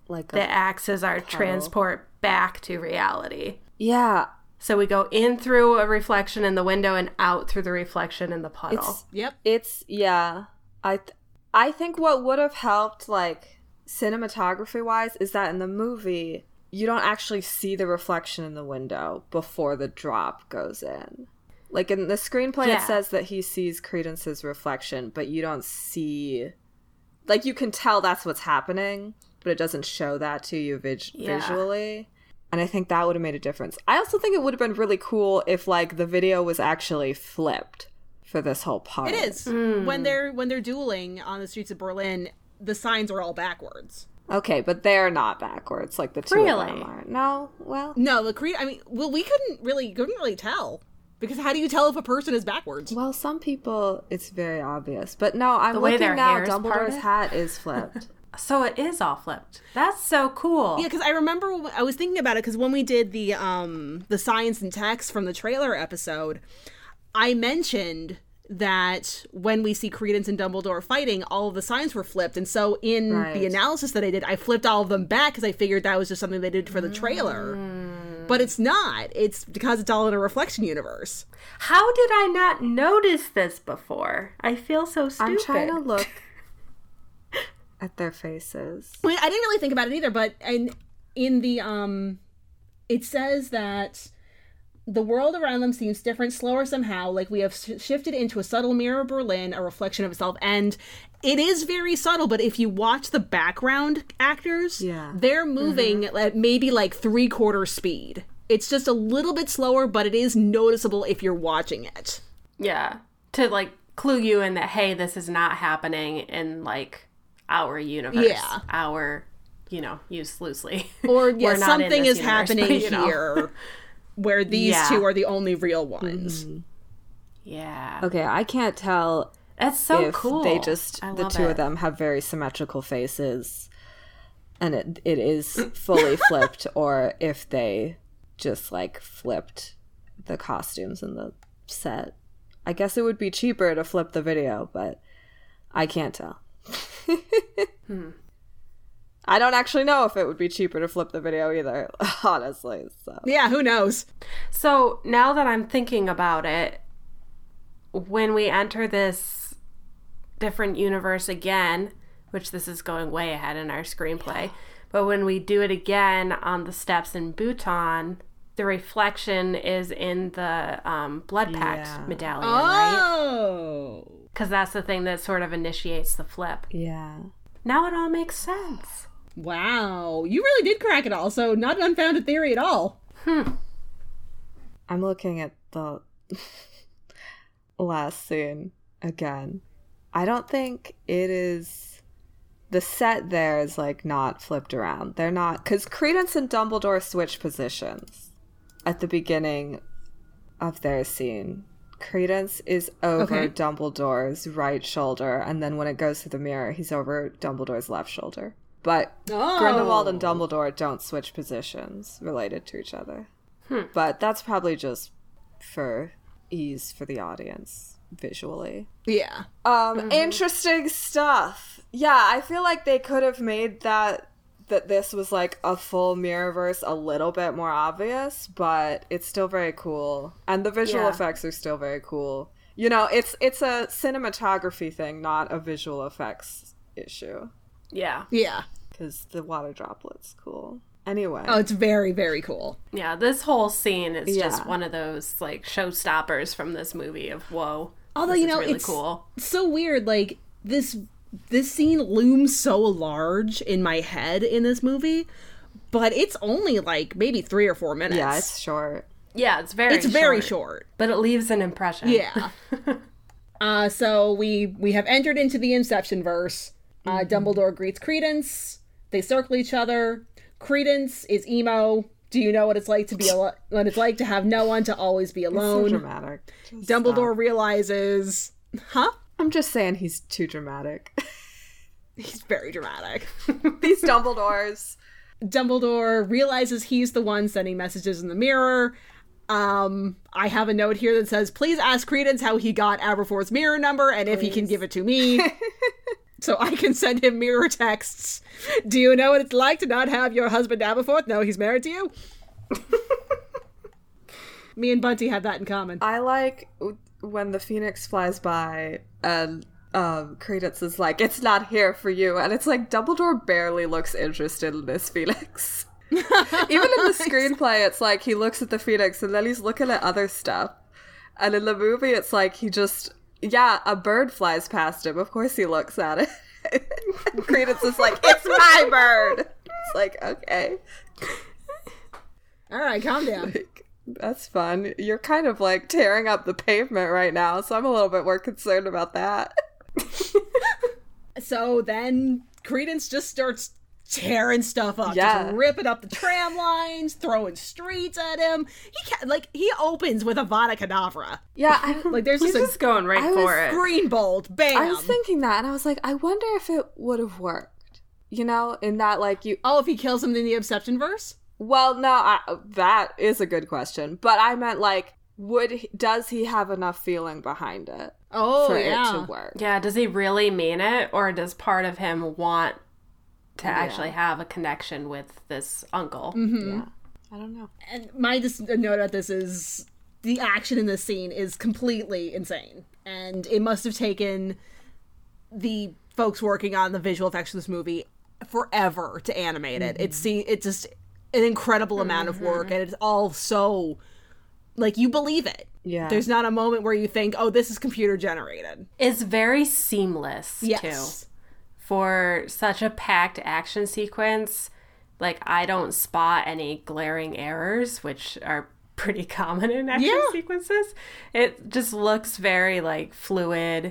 like that acts as our transport back to reality. Yeah. So we go in through a reflection in the window and out through the reflection in the puddle. It's, Yep. It's, yeah. I, th- I think what would have helped, like, cinematography-wise, is that in the movie, you don't actually see the reflection in the window before the drop goes in. Like, in the screenplay, Yeah. it says that he sees Credence's reflection, but you don't see... Like, you can tell that's what's happening, but it doesn't show that to you vis- Yeah. visually. And I think that would have made a difference. I also think it would have been really cool if, like, the video was actually flipped for this whole part. It is. Mm. When they're when they're dueling on the streets of Berlin, the signs are all backwards. Okay, but they're not backwards, like the two Really? of them are. No? Well... No, the Creed. I mean, well, we couldn't really couldn't really tell because how do you tell if a person is backwards? Well, some people, it's very obvious. But no, I'm The way looking their now. hair's Dumbledore's parted? hat is flipped. So it is all flipped. That's so cool. Yeah, because I remember when- I was thinking about it because when we did the um the science and text from the trailer episode, I mentioned that when we see Credence and Dumbledore fighting, all of the signs were flipped, and so in Right. the analysis that I did, I flipped all of them back because I figured that was just something they did for the trailer. But it's not. It's because it's all in a reflection universe. How did I not notice this before? I feel so stupid. I'm trying to look at their faces. I mean, I didn't really think about it either, but in in the um, it says that the world around them seems different, slower somehow, like we have sh- shifted into a subtle mirror of Berlin, a reflection of itself, and it is very subtle, but if you watch the background actors, Yeah. they're moving at maybe like three-quarter speed. It's just a little bit slower, but it is noticeable if you're watching it. Yeah. To like clue you in that, hey, this is not happening in like our universe. Yeah. Our, you know, used loosely. Or, yeah, We're not in something this is universe, happening but, you know. here where these Yeah. two are the only real ones. Yeah. Okay, I can't tell That's so if cool. they just, I the love two it. of them have very symmetrical faces and it it is fully flipped, or if they just like flipped the costumes in the set. I guess it would be cheaper to flip the video, but I can't tell. Hmm. I don't actually know if it would be cheaper to flip the video either, honestly. So Yeah, who knows? So now that I'm thinking about it, when we enter this different universe again, which this is going way ahead in our screenplay, but when we do it again on the steps in Bhutan, the reflection is in the um, blood pact Yeah. medallion, right? Oh. Because that's the thing that sort of initiates the flip. yeah. Now it all makes sense. Wow. You really did crack it all, so not an unfounded theory at all. I'm looking at the last scene again. I don't think it is... The set there is, like, not flipped around. They're not... Because Credence and Dumbledore switch positions at the beginning of their scene. Credence is over Okay. Dumbledore's right shoulder, and then when it goes to the mirror, he's over Dumbledore's left shoulder. But Oh. Grindelwald and Dumbledore don't switch positions related to each other. But that's probably just for ease for the audience visually. Yeah. Um, interesting stuff. Yeah, I feel like they could have made that that this was like a full Mirrorverse a little bit more obvious, but it's still very cool. And the visual Yeah. effects are still very cool. You know, it's it's a cinematography thing, not a visual effects issue. Yeah. Yeah. Because the water droplet's cool. Anyway. Oh, it's very, very cool. Yeah, this whole scene is just Yeah. one of those like showstoppers from this movie of whoa. Although, this you is know, really it's cool. so weird. Like, this this scene looms so large in my head in this movie, but it's only like maybe three or four minutes. yeah, it's short. Yeah, it's very It's very short, short. but it leaves an impression. Yeah. uh, so we we have entered into the Inception verse. Uh, Dumbledore greets Credence. They circle each other. Credence is emo. Do you know what it's like to be al- what it's like to have no one, to always be So alone? dramatic. Just Dumbledore stop. realizes, huh? I'm just saying he's too dramatic. He's very dramatic. These Dumbledores. Dumbledore realizes he's the one sending messages in the mirror. Um, I have a note here that says, please ask Credence how he got Aberforth's mirror number and if he can give it to me. so I can send him mirror texts. Do you know what it's like to not have your husband Aberforth know he's married to you? Me and Bunty have that in common. I like when the Phoenix flies by and um, Credence is like, it's not here for you. And it's like, Dumbledore barely looks interested in this Phoenix. Even in the screenplay, it's like he looks at the Phoenix and then he's looking at other stuff. And in the movie, it's like he just, yeah, a bird flies past him. Of course he looks at it. And Credence is like, it's my bird. It's like, okay. All right, calm down. Like, that's fun. You're kind of like tearing up the pavement right now, so I'm a little bit more concerned about that. So then Credence just starts tearing stuff up, yeah. just ripping up the tram lines, throwing streets at him. He can't, like he opens with Avada Kedavra. Yeah, I, like there's He's just, just going right I for was it. green bolt, bam. I was thinking that, and I was like, I wonder if it would have worked. You know, in that like you. Oh, if he kills him in the Obsession verse. Well, no, I, that is a good question. But I meant, like, would he, does he have enough feeling behind it Oh, for yeah. it to work? Yeah, does he really mean it, or does part of him want to Yeah. actually have a connection with this uncle? Mm-hmm. Yeah, I don't know. And my just note about this is the action in this scene is completely insane. And it must have taken the folks working on the visual effects of this movie forever to animate it. Mm-hmm. It's, it's just an incredible amount of work, and it's all so, like, you believe it. Yeah. There's not a moment where you think, oh, this is computer generated. It's very seamless, Yes. too. For such a packed action sequence, like, I don't spot any glaring errors, which are pretty common in action Yeah. sequences. It just looks very, like, fluid,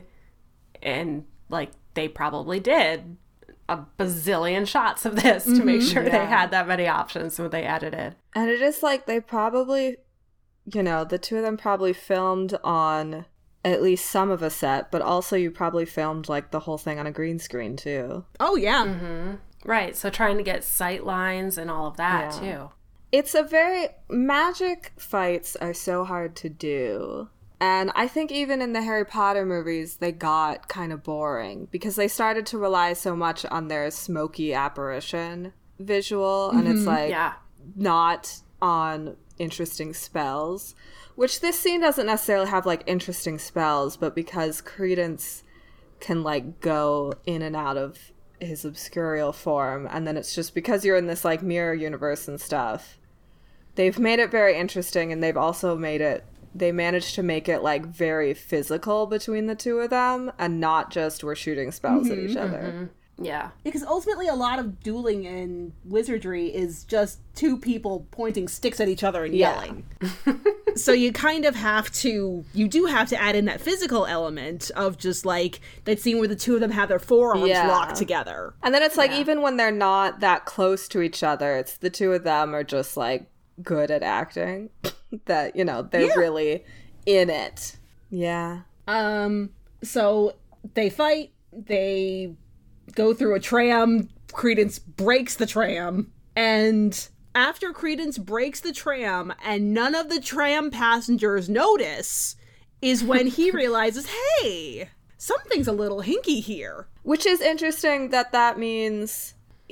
and, like, they probably did a bazillion shots of this to make sure yeah. they had that many options when they edited. And it is like they probably, you know, the two of them probably filmed on at least some of a set, but also you probably filmed like the whole thing on a green screen too. Oh, yeah. Mm-hmm. Right, so trying to get sight lines and all of that, Yeah. too. It's a very, magic fights are so hard to do. And I think even in the Harry Potter movies, they got kind of boring because they started to rely so much on their smoky apparition visual. And it's like, Yeah. not on interesting spells, which this scene doesn't necessarily have like interesting spells, but because Credence can like go in and out of his obscurial form, and then it's just because you're in this like mirror universe and stuff, they've made it very interesting, and they've also made it, they managed to make it like very physical between the two of them and not just we're shooting spells at each other. Yeah. Because ultimately a lot of dueling in wizardry is just two people pointing sticks at each other and Yeah. yelling. So you kind of have to, you do have to add in that physical element of just like that scene where the two of them have their forearms Yeah. locked together. And then it's like, even when they're not that close to each other, it's the two of them are just like good at acting that, you know, they're Yeah. really in it. Yeah. Um, so they fight, they go through a tram, Credence breaks the tram, and after Credence breaks the tram and none of the tram passengers notice is when he realizes, hey, something's a little hinky here. Which is interesting that that means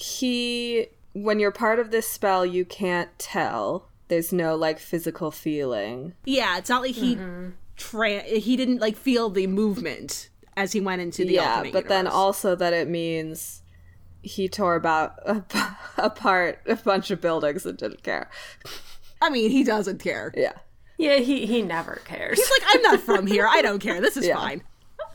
he, when you're part of this spell, you can't tell. There's no like physical feeling. Yeah, it's not like he tra- he didn't like feel the movement as he went into the Yeah, alternate but then universe. also that it means he tore about apart a bunch of buildings and didn't care. I mean, he doesn't care. Yeah. Yeah, he, he never cares. He's like, I'm not from here. I don't care. This is Yeah. fine.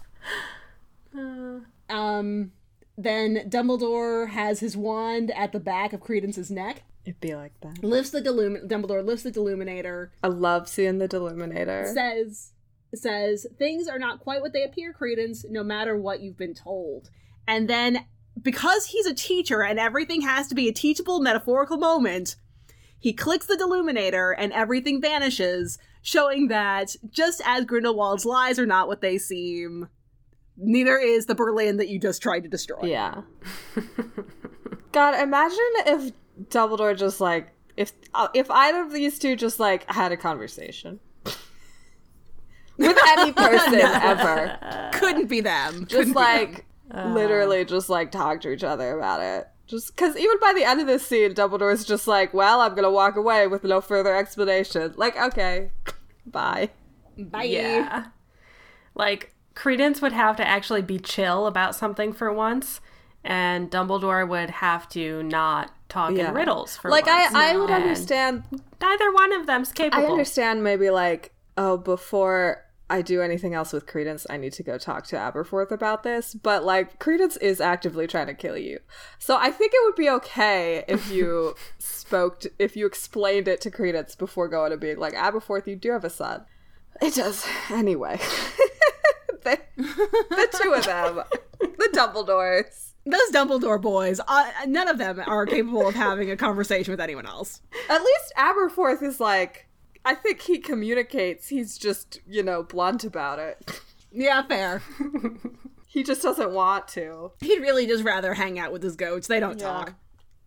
Um, then Dumbledore has his wand at the back of Credence's neck. It'd be like that. Lifts the Delum- Dumbledore lifts the Deluminator. I love seeing the Deluminator. Says says things are not quite what they appear, Credence, no matter what you've been told. And then because he's a teacher and everything has to be a teachable metaphorical moment, he clicks the Deluminator and everything vanishes, showing that just as Grindelwald's lies are not what they seem, neither is the Berlin that you just tried to destroy. Yeah. God, imagine if Dumbledore just like, if uh, if either of these two just like had a conversation with any person ever. Couldn't be them. Just Couldn't be like, Uh, literally just like talk to each other about it. Just because even by the end of this scene, Dumbledore's just like, well, I'm gonna walk away with no further explanation. Like, okay, bye. Bye. Yeah. Like, Credence would have to actually be chill about something for once, and Dumbledore would have to not talk Yeah. in riddles for Like, once. I, I would And understand. neither one of them's capable. I understand maybe like, oh, before I do anything else with Credence, I need to go talk to Aberforth about this. But like, Credence is actively trying to kill you. So I think it would be okay if you spoke, to, if you explained it to Credence before going to being like, Aberforth, you do have a son. It does. Anyway. they, the two of them. The Dumbledores. Those Dumbledore boys, uh, none of them are capable of having a conversation with anyone else. At least Aberforth is like, I think he communicates. He's just, you know, blunt about it. Yeah, fair. He just doesn't want to. He'd really just rather hang out with his goats. They don't Yeah. talk.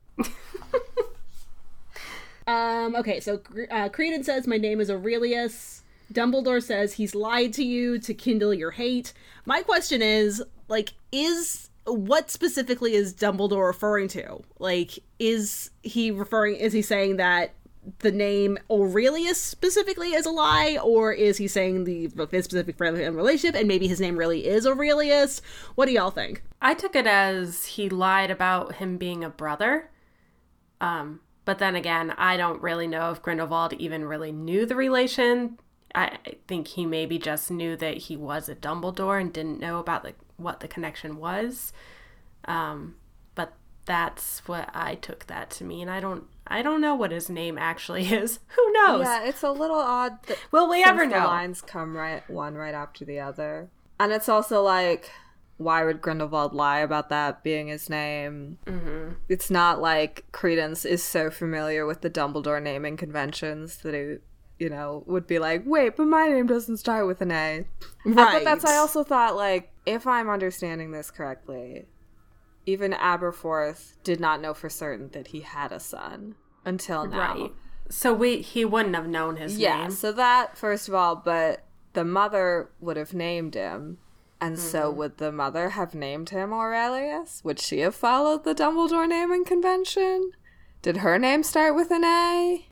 um, okay, so uh, Credence says, my name is Aurelius. Dumbledore says he's lied to you to kindle your hate. My question is, like, is... what specifically is Dumbledore referring to? Like, is he referring... is he saying that the name Aurelius specifically is a lie, or is he saying the his specific friendly relationship and maybe his name really is Aurelius? What do y'all think? I took it as he lied about him being a brother. Um, but then again, I don't really know if Grindelwald even really knew the relation. I think he maybe just knew that he was a Dumbledore and didn't know about the, what the connection was. Um, but that's what I took that to mean. I don't I don't know what his name actually is. Who knows? Yeah, it's a little odd that Will we since ever the know? lines come right one right after the other. And it's also like, why would Grindelwald lie about that being his name? Mm-hmm. It's not like Credence is so familiar with the Dumbledore naming conventions that he, you know, would be like, wait, but my name doesn't start with an A. Right. But that's, I also thought, like, if I'm understanding this correctly, even Aberforth did not know for certain that he had a son until now. Right. So we he wouldn't have known his Yeah, name. so that, first of all, but the mother would have named him, and mm-hmm. so would the mother have named him Aurelius? Would she have followed the Dumbledore naming convention? Did her name start with an A?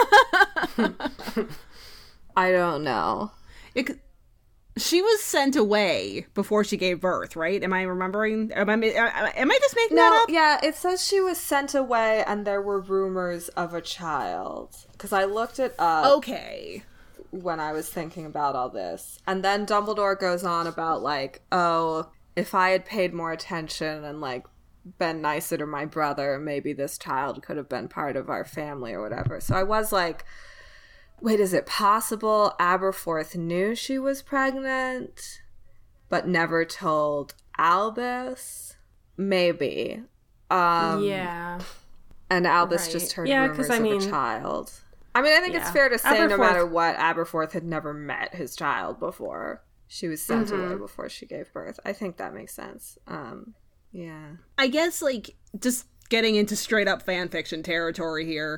I don't know. It, she was sent away before she gave birth, right? Am I remembering? Am I, am I just making No, that up? yeah, it says she was sent away and there were rumors of a child. Because I looked it up. Okay. When I was thinking about all this. And then Dumbledore goes on about, like, oh, if I had paid more attention and, like, been nicer to my brother, maybe this child could have been part of our family or whatever. So I was like, wait, is it possible Aberforth knew she was pregnant but never told Albus? Maybe. Um, yeah. And Albus Right. just heard Yeah, rumors 'cause I of mean- a child. I mean, I think Yeah. it's fair to say no Aberforth- matter what, Aberforth had never met his child before. She was sent Mm-hmm. away before she gave birth. I think that makes sense. Um, yeah. I guess, like, just getting into straight up fan fiction territory here.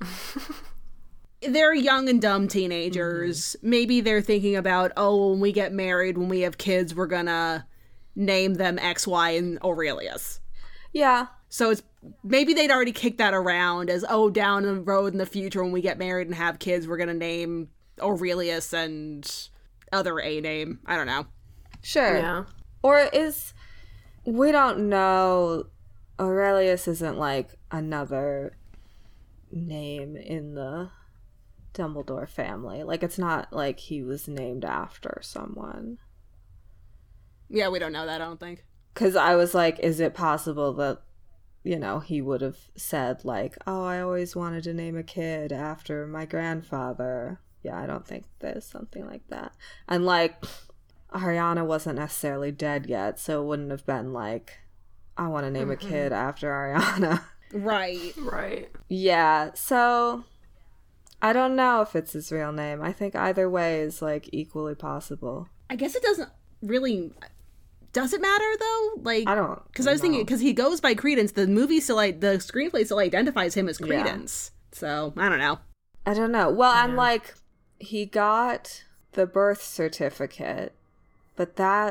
They're young and dumb teenagers. Mm-hmm. Maybe they're thinking about, oh, when we get married, when we have kids, we're gonna name them X, Y, and Aurelius. Yeah. So it's maybe they'd already kicked that around as, oh, down the road in the future when we get married and have kids, we're gonna name Aurelius and other A name. I don't know. Sure. Yeah. Or is... We don't know... Aurelius isn't, like, another name in the Dumbledore family. Like, it's not like he was named after someone. Yeah, we don't know that, I don't think. Because I was like, is it possible that, you know, he would have said, like, oh, I always wanted to name a kid after my grandfather. Yeah, I don't think there's something like that. And, like, Ariana wasn't necessarily dead yet, so it wouldn't have been like, I want to name mm-hmm. a kid after Ariana. Right. Right. Yeah, so I don't know if it's his real name. I think either way is, like, equally possible. I guess it doesn't really... Does it matter, though? Like, I don't Because I was thinking, because he goes by Credence, the movie still, like, the screenplay still identifies him as Credence. Yeah. So, I don't know. I don't know. Well, yeah. I'm like, he got the birth certificate, but that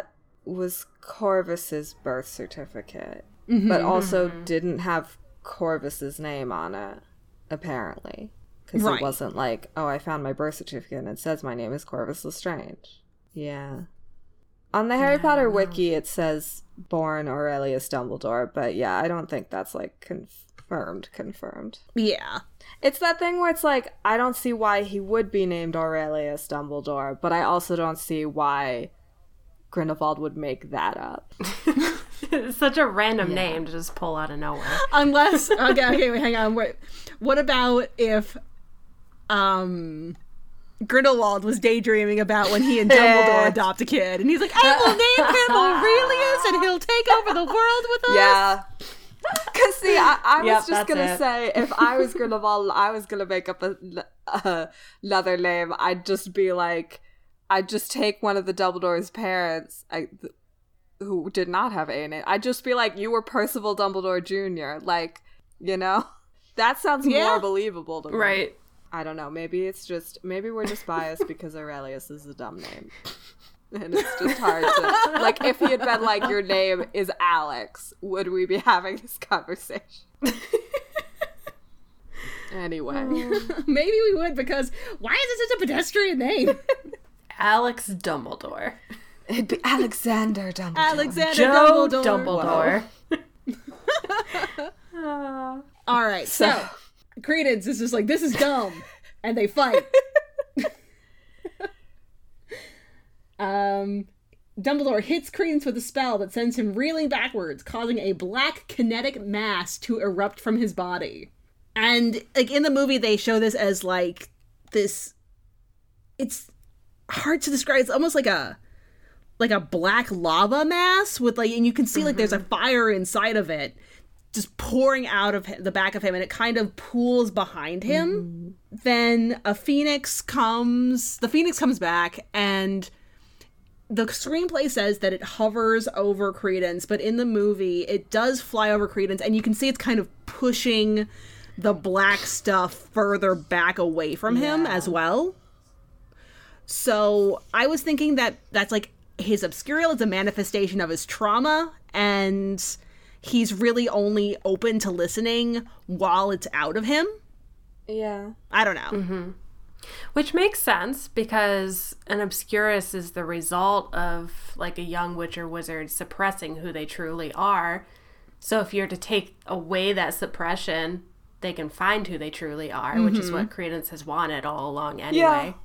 was Corvus's birth certificate, mm-hmm, but also mm-hmm. didn't have Corvus's name on it, apparently. Because right. it wasn't like, oh, I found my birth certificate and it says my name is Corvus Lestrange. Yeah. On the Harry yeah, Potter wiki, it says born Aurelius Dumbledore, but yeah, I don't think that's, like, confirmed, confirmed. Yeah. It's that thing where it's like, I don't see why he would be named Aurelius Dumbledore, but I also don't see why Grindelwald would make that up. It's such a random yeah. name to just pull out of nowhere. Unless, okay, okay, wait, hang on. Wait. What about if um, Grindelwald was daydreaming about when he and Dumbledore adopt a kid, and he's like, I will name him Aurelius, and he'll take over the world with us? Yeah. Because, see, I, I yep, was just going to say, if I was Grindelwald, I was going to make up a, a, another name, I'd just be like, I'd just take one of the Dumbledore's parents, I, th- who did not have a name. I'd just be like, you were Percival Dumbledore Junior Like, you know? That sounds yeah. more believable to me. Right. I don't know. Maybe it's just, maybe we're just biased because Aurelius is a dumb name. And it's just hard to, like, if he had been like, your name is Alex, would we be having this conversation? Anyway. Maybe we would, because why is it such a pedestrian name? Alex Dumbledore. It'd be Alexander Dumbledore. Alexander Joe Dumbledore. Dumbledore. All right, so, so Credence is just like, this is dumb, and they fight. um, Dumbledore hits Credence with a spell that sends him reeling backwards, causing a black kinetic mass to erupt from his body. And, like, in the movie, they show this as, like, this, it's hard to describe. It's almost like a, like a black lava mass with, like, and you can see, mm-hmm. like, there's a fire inside of it just pouring out of the back of him, and it kind of pools behind him. Mm-hmm. Then a phoenix comes, the phoenix comes back, and the screenplay says that it hovers over Credence, but in the movie, it does fly over Credence, and you can see it's kind of pushing the black stuff further back away from yeah. him as well. So I was thinking that that's like his Obscurial is a manifestation of his trauma, and he's really only open to listening while it's out of him. Yeah. I don't know. Mm-hmm. Which makes sense, because an Obscurus is the result of, like, a young witch or wizard suppressing who they truly are. So if you're to take away that suppression, they can find who they truly are, mm-hmm. which is what Credence has wanted all along anyway. Yeah.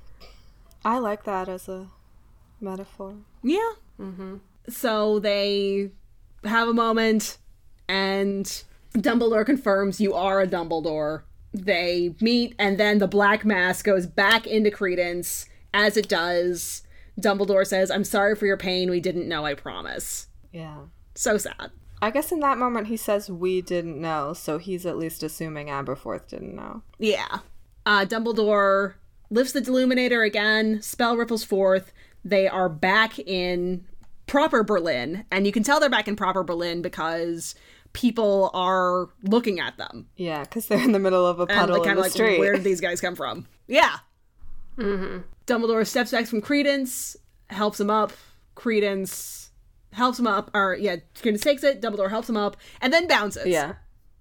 I like that as a metaphor. Yeah. Mm-hmm. So they have a moment, and Dumbledore confirms you are a Dumbledore. They meet, and then the black mass goes back into Credence. As it does, Dumbledore says, I'm sorry for your pain. We didn't know, I promise. Yeah. So sad. I guess in that moment he says we didn't know, so he's at least assuming Aberforth didn't know. Yeah. Uh, Dumbledore lifts the Deluminator again, spell ripples forth. They are back in proper Berlin, and you can tell they're back in proper Berlin because people are looking at them. Yeah, because they're in the middle of a puddle in the like, street. Where did these guys come from? Yeah. Mm-hmm. Dumbledore steps back from Credence, helps him up. Credence helps him up, or yeah, Credence takes it, Dumbledore helps him up, and then bounces. Yeah.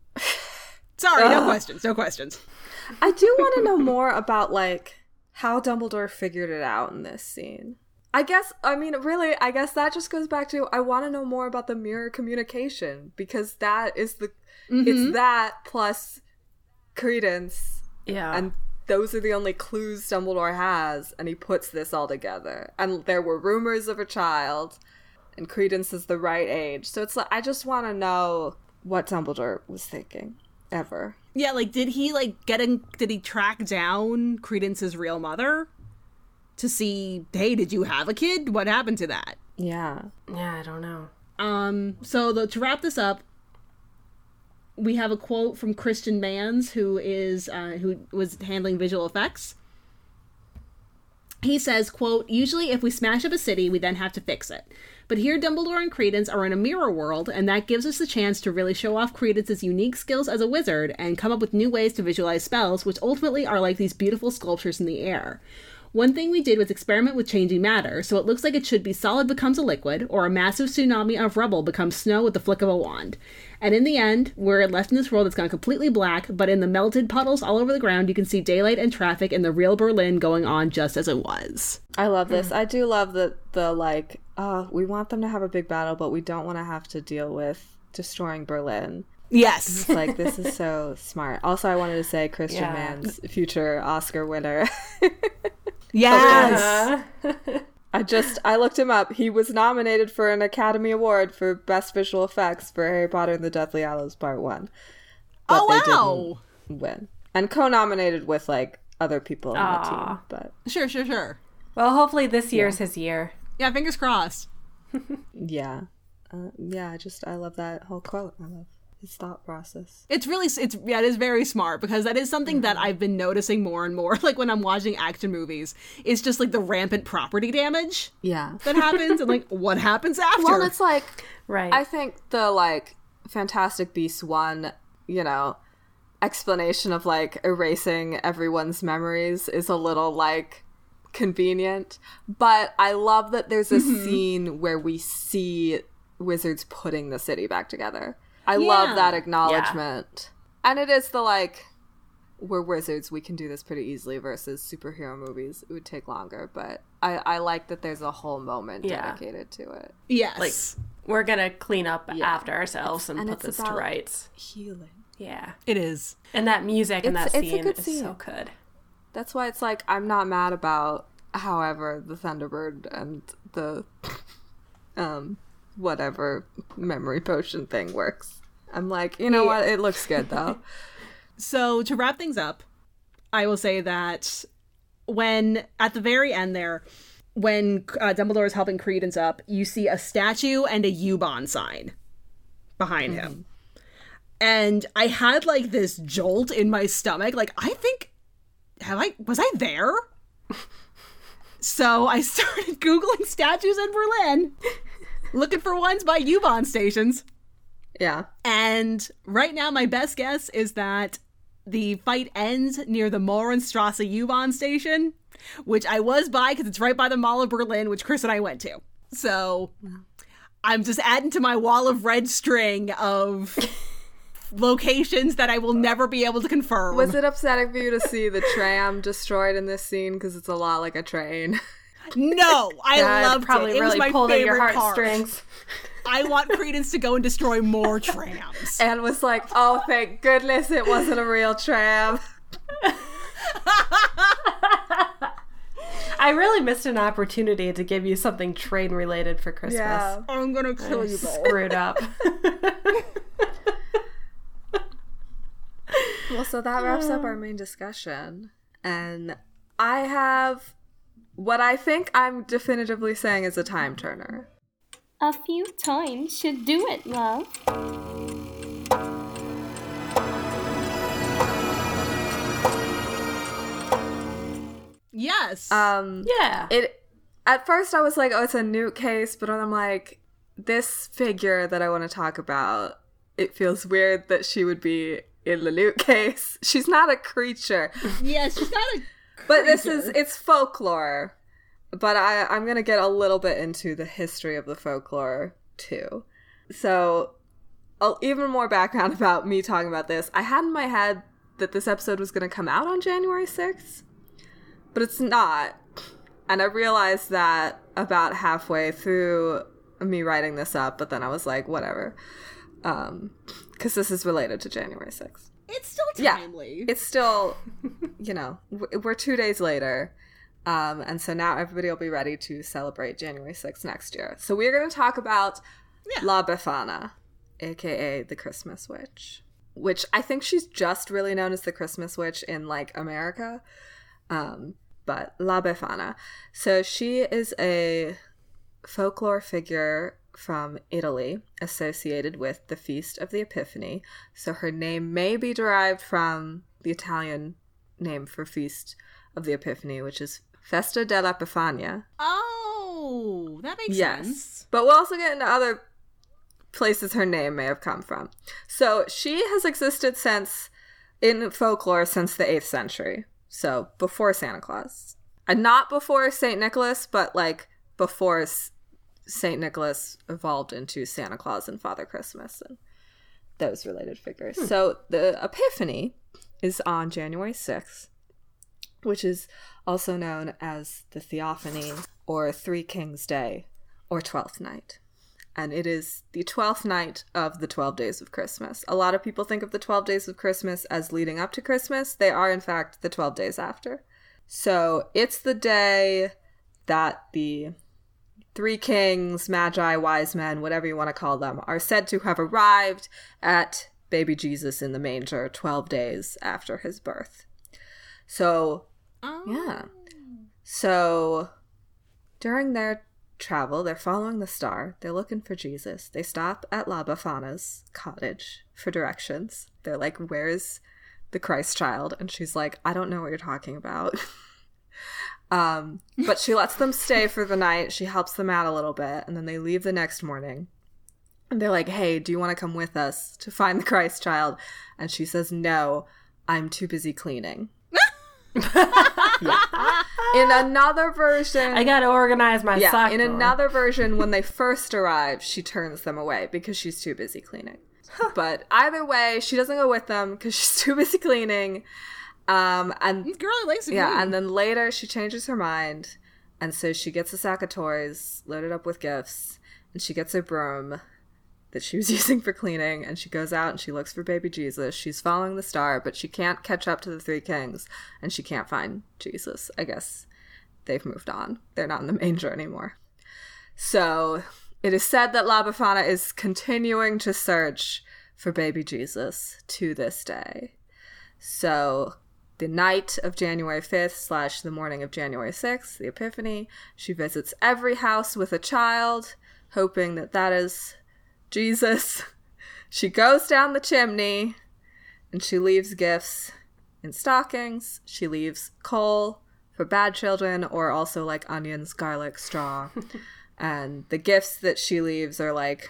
Sorry, no questions, no questions. I do want to know more about, like, how Dumbledore figured it out in this scene. I guess, I mean, really, I guess that just goes back to, I want to know more about the mirror communication, because that is the, mm-hmm. it's that plus Credence. Yeah. And those are the only clues Dumbledore has, and he puts this all together. And there were rumors of a child, and Credence is the right age. So it's like, I just want to know what Dumbledore was thinking, ever. Yeah, like, did he, like, get in, did he track down Credence's real mother? To see, hey, did you have a kid? What happened to that? Yeah. Yeah, I don't know. Um, so the, to wrap this up, we have a quote from Christian Mans, who is, uh, who was handling visual effects. He says, quote, usually if we smash up a city, we then have to fix it. But here Dumbledore and Credence are in a mirror world, and that gives us the chance to really show off Credence's unique skills as a wizard and come up with new ways to visualize spells, which ultimately are like these beautiful sculptures in the air. One thing we did was experiment with changing matter, so it looks like it should be solid becomes a liquid, or a massive tsunami of rubble becomes snow with the flick of a wand. And in the end, we're left in this world that's gone completely black, but in the melted puddles all over the ground, you can see daylight and traffic in the real Berlin going on just as it was. I love this. I do love that the, like, uh, we want them to have a big battle, but we don't want to have to deal with destroying Berlin. Yes. It's like, this is so smart. Also, I wanted to say Christian Yeah. Mann's future Oscar winner. Yes. Uh, I just, I looked him up. He was nominated for an Academy Award for Best Visual Effects for Harry Potter and the Deathly Hallows Part one. But Oh, they wow. didn't win. And co-nominated with, like, other people on the Aw. team. But, Sure, sure, sure. well, hopefully this year's his year. Yeah, fingers crossed. yeah. Uh, yeah, I just, I love that whole quote. I love his thought process. It's really, it's yeah, it is very smart, because that is something that I've been noticing more and more, like when I'm watching action movies. It's just like the rampant property damage Yeah. that happens, and like what happens after. Well, it's like, Right. I think the, like, Fantastic Beasts one, you know, explanation of, like, erasing everyone's memories is a little, like, convenient. But I love that there's a scene where we see wizards putting the city back together. I Yeah. love that acknowledgement. And it is the, like, we're wizards, we can do this pretty easily, versus superhero movies. It would take longer, but I, I like that there's a whole moment Yeah. dedicated to it. yes. Like, we're gonna clean up Yeah. after ourselves and, and put it's this to about- rights. Healing. Yeah. it is. And that music in It's- that it's a scene good is scene. so good. That's why it's like, I'm not mad about, however, the Thunderbird and the, um, whatever memory potion thing works. I'm like, you know Yeah. what? It looks good, though. So to wrap things up, I will say that when, at the very end there, when uh, Dumbledore is helping Credence up, you see a statue and a U-Bahn sign behind him. And I had like this jolt in my stomach. Like, I think, have I, was I there? So I started Googling statues in Berlin, looking for ones by U-Bahn stations. Yeah. And right now, my best guess is that the fight ends near the Mohrenstrasse U-Bahn station, which I was by because it's right by the Mall of Berlin, which Chris and I went to. So I'm just adding to my wall of red string of locations that I will never be able to confirm. Was it upsetting for you to see the tram destroyed in this scene? Because it's a lot like a train. No, I That loved probably it. It was really my pulled at your favorite part. heartstrings. I want Credence to go and destroy more trams. And was like, oh, thank goodness it wasn't a real tram. I really missed an opportunity to give you something train related for Christmas. Yeah. I'm gonna kill you both. Screwed up. Well, so that wraps up our main discussion. And I have what I think I'm definitively saying is a time turner. A few times should do it, love. Yes. Um, Yeah. it at first I was like, oh, it's a Newt case, but then I'm like, this figure that I want to talk about, it feels weird that she would be in the Newt case. She's not a creature. yes, she's not a But this is, creature. it's folklore. But I, I'm going to get a little bit into the history of the folklore, too. So, uh, even more background about me talking about this. I had in my head that this episode was going to come out on January sixth, but it's not. And I realized that about halfway through me writing this up, but then I was like, whatever. Um, because this is related to January sixth. It's still Yeah. timely. It's still, you know, w- we're two days later. Um, and so now everybody will be ready to celebrate January sixth next year. So we're going to talk about Yeah. La Befana, a k a the Christmas Witch, which I think she's just really known as the Christmas Witch in, like, America. Um, but La Befana. So she is a folklore figure from Italy associated with the Feast of the Epiphany. So her name may be derived from the Italian name for Feast of the Epiphany, which is Festa della Epifania. Oh, that makes Yes. sense. But we'll also get into other places her name may have come from. So she has existed since, in folklore, since the eighth century. So before Santa Claus. And not before Saint Nicholas, but like before S- Saint Nicholas evolved into Santa Claus and Father Christmas and those related figures. Hmm. So the Epiphany is on January sixth, which is also known as the Theophany or Three Kings Day or Twelfth Night. And it is the twelfth night of the twelve days of Christmas. A lot of people think of the twelve days of Christmas as leading up to Christmas. They are, in fact, the twelve days after. So it's the day that the three kings, magi, wise men, whatever you want to call them, are said to have arrived at baby Jesus in the manger twelve days after his birth. So, oh. yeah. So during their travel, they're following the star. They're looking for Jesus. They stop at La Befana's cottage for directions. They're like, where's the Christ child? And she's like, I don't know what you're talking about. um, but she lets them stay for the night. She helps them out a little bit. And then they leave the next morning. And they're like, hey, do you want to come with us to find the Christ child? And she says, no, I'm too busy cleaning. Yeah. In another version, I gotta organize my yeah, sock in drawer. another version, when they first arrive, she turns them away because she's too busy cleaning. But either way, she doesn't go with them because she's too busy cleaning. Um, and girly lazy. Yeah, lady. and then later she changes her mind, and so she gets a sack of toys loaded up with gifts, and she gets her broom that she was using for cleaning, and she goes out and she looks for baby Jesus. She's following the star, but she can't catch up to the three kings, and she can't find Jesus. I guess they've moved on. They're not in the manger anymore. So it is said that La Befana is continuing to search for baby Jesus to this day. So the night of January fifth slash the morning of January sixth, the Epiphany, she visits every house with a child, hoping that that is Jesus. She goes down the chimney and she leaves gifts in stockings. She leaves coal for bad children, or also like onions, garlic, straw. And the gifts that she leaves are like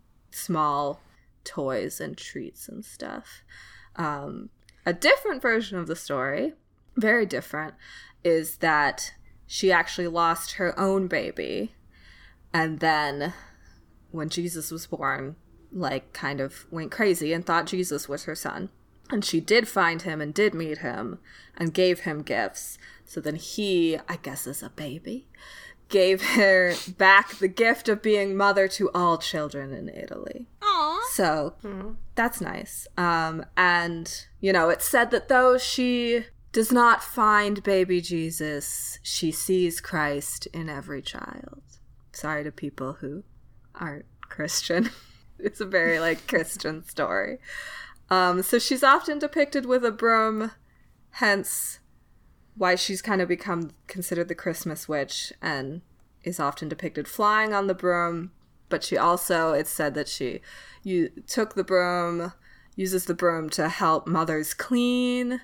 small toys and treats and stuff. Um, a different version of the story, very different, is that she actually lost her own baby, and then when Jesus was born, like, kind of went crazy and thought Jesus was her son. And she did find him and did meet him and gave him gifts. So then he, I guess as a baby, gave her back the gift of being mother to all children in Italy. Aww. So mm-hmm. that's nice. Um, and, you know, it's said that though she does not find baby Jesus, she sees Christ in every child. Sorry to people who aren't Christian. It's a very, like, Christian story. Um, so she's often depicted with a broom, hence why she's kind of become considered the Christmas witch, and is often depicted flying on the broom. But she also, it's said that she you took the broom, uses the broom to help mothers clean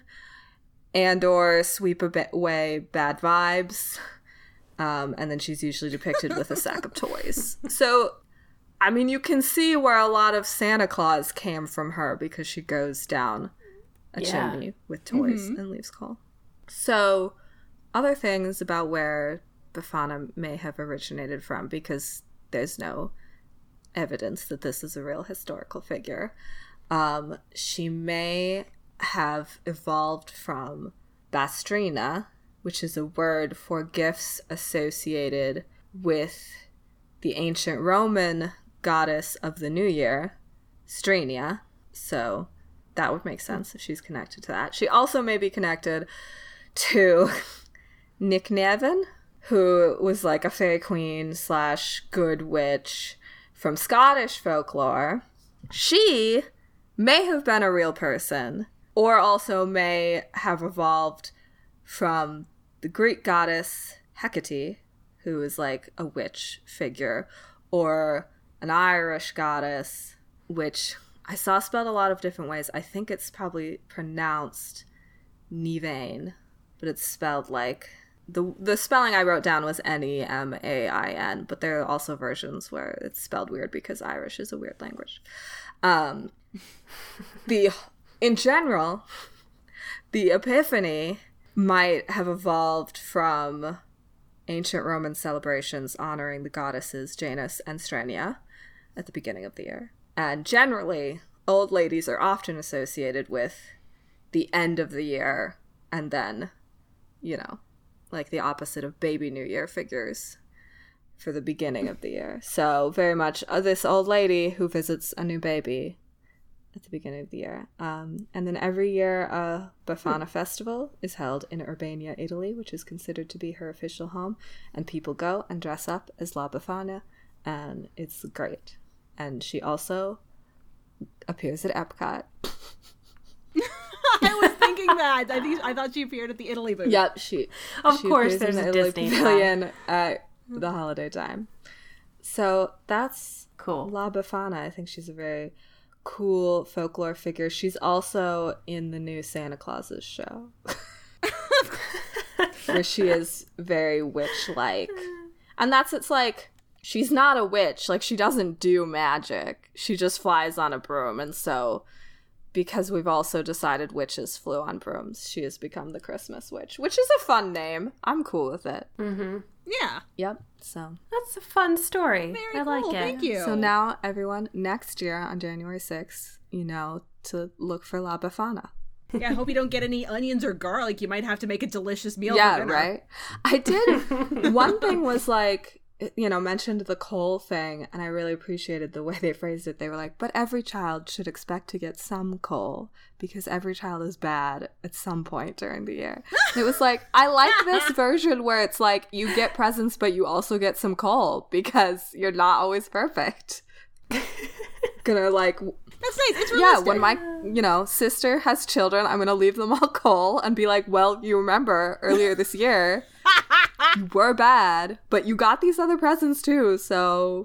and or sweep away bad vibes. Um, and then she's usually depicted with a sack of toys. So, I mean, you can see where a lot of Santa Claus came from her, because she goes down a yeah. chimney with toys mm-hmm. and leaves coal. So, other things about where Befana may have originated from, because there's no evidence that this is a real historical figure. Um, she may have evolved from Bastrina, which is a word for gifts associated with the ancient Roman goddess of the new year, Strenia. So that would make sense if she's connected to that. She also may be connected to Nycnevin, who was like a fairy queen slash good witch from Scottish folklore. She may have been a real person, or also may have evolved from the Greek goddess Hecate, who is like a witch figure, or an Irish goddess, which I saw spelled a lot of different ways. I think it's probably pronounced Nivain, but it's spelled like, the the spelling I wrote down was N E M A I N, but there are also versions where it's spelled weird because Irish is a weird language. Um, the in general, the Epiphany might have evolved from ancient Roman celebrations honoring the goddesses Janus and Strenia at the beginning of the year. And generally, old ladies are often associated with the end of the year and then, you know, like the opposite of baby New Year figures for the beginning of the year. So very much uh, this old lady who visits a new baby at the beginning of the year. Um, and then every year a Befana festival is held in Urbania, Italy, which is considered to be her official home. And people go and dress up as La Befana, and it's great. And she also appears at Epcot. I was thinking that. I think I thought she appeared at the Italy booth. Yep, she. Of she course, appears there's in the a Italy Disney Pavilion at the holiday time. So that's Cool. La Befana. I think she's a very cool folklore figure. She's also in the new Santa Claus's show, where she is very witch-like, and that's it's like she's not a witch. Like, she doesn't do magic. She just flies on a broom, and so because we've also decided witches flew on brooms, she has become the Christmas witch, which is a fun name. I'm cool with it. Mm-hmm. Yeah. Yep. So That's a fun story. Very I like cool. it. Thank you. So now, everyone, next year on January sixth, you know, to look for La Befana. Yeah, I hope you don't get any onions or garlic. You might have to make a delicious meal for Yeah, dinner. right? I did. One thing was like, you know, mentioned the coal thing, and I really appreciated the way they phrased it. They were like, but every child should expect to get some coal because every child is bad at some point during the year. And it was like, I like this version where it's like, you get presents, but you also get some coal because you're not always perfect. Gonna like... That's nice. It's Yeah, realistic. when my, you know, sister has children, I'm going to leave them all coal and be like, well, you remember earlier this year, you were bad, but you got these other presents too, so...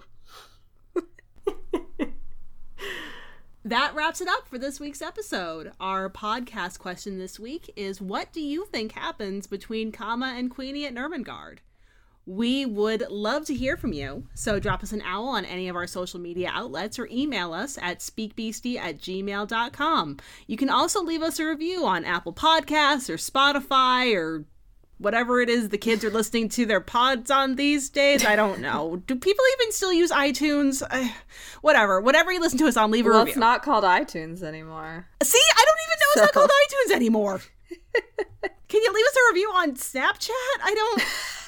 That wraps it up for this week's episode. Our podcast question this week is, what do you think happens between Kama and Queenie at Nurmengard? We would love to hear from you, so drop us an owl on any of our social media outlets or email us at speakbeastie at gmail dot com. You can also leave us a review on Apple Podcasts or Spotify or whatever it is the kids are listening to their pods on these days. I don't know. Do people even still use iTunes? Uh, whatever. Whatever you listen to us on, leave a Well, review. it's not called iTunes anymore. See, I don't even know it's not So- called iTunes anymore. Can you leave us a review on Snapchat? I don't...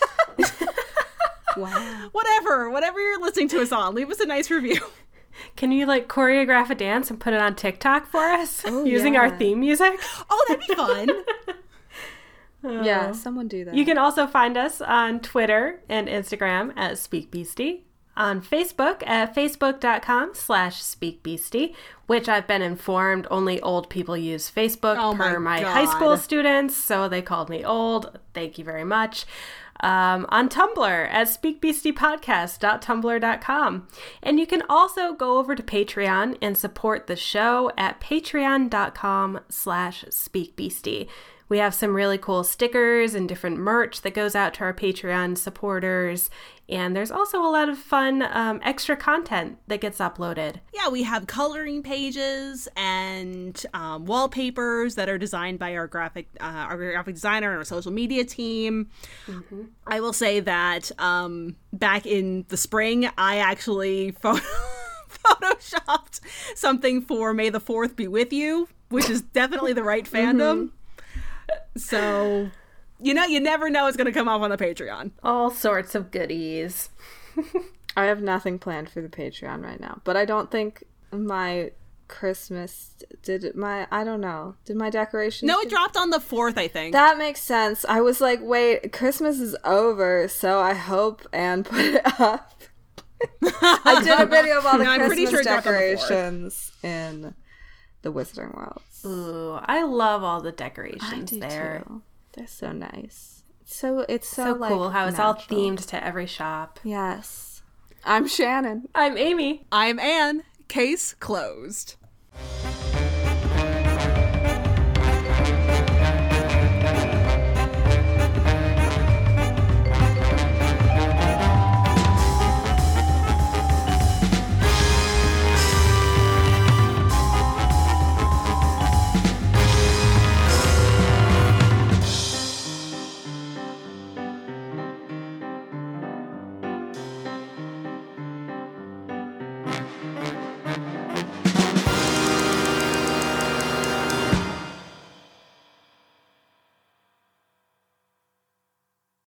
Wow. Whatever. Whatever you're listening to us on, leave us a nice review. Can you like choreograph a dance and put it on TikTok for us Oh, using our yeah. theme music? Oh, that'd be fun. Yeah, someone do that. You can also find us on Twitter and Instagram at SpeakBeastie, on Facebook at facebook.com slash SpeakBeastie, which I've been informed only old people use Facebook Oh my per my God. high school students, so they called me old. Thank you very much. Um, on Tumblr at speak beastie podcast dot tumblr dot com. And you can also go over to Patreon and support the show at patreon.com slash speakbeastie. We have some really cool stickers and different merch that goes out to our Patreon supporters. And there's also a lot of fun um, extra content that gets uploaded. Yeah, we have coloring pages and um, wallpapers that are designed by our graphic uh, our graphic designer and our social media team. Mm-hmm. I will say that um, back in the spring, I actually photo- photoshopped something for May the fourth Be With You, which is definitely the right fandom. Mm-hmm. So, you know, you never know it's going to come up on the Patreon. All sorts of goodies. I have nothing planned for the Patreon right now, but I don't think my Christmas did my I don't know did my decorations No, it dropped on the fourth, I think. That makes sense. I was like, wait, Christmas is over, so I hope Anne put it up. I did a video of all the No, I'm pretty Christmas sure it dropped on the fourth. decorations in the Wizarding World. Ooh, I love all the decorations I do there. too. They're so nice. So it's so, So like, cool how it's all natural. themed to every shop. Yes. I'm Shannon. I'm Amy. I'm Anne. Case closed.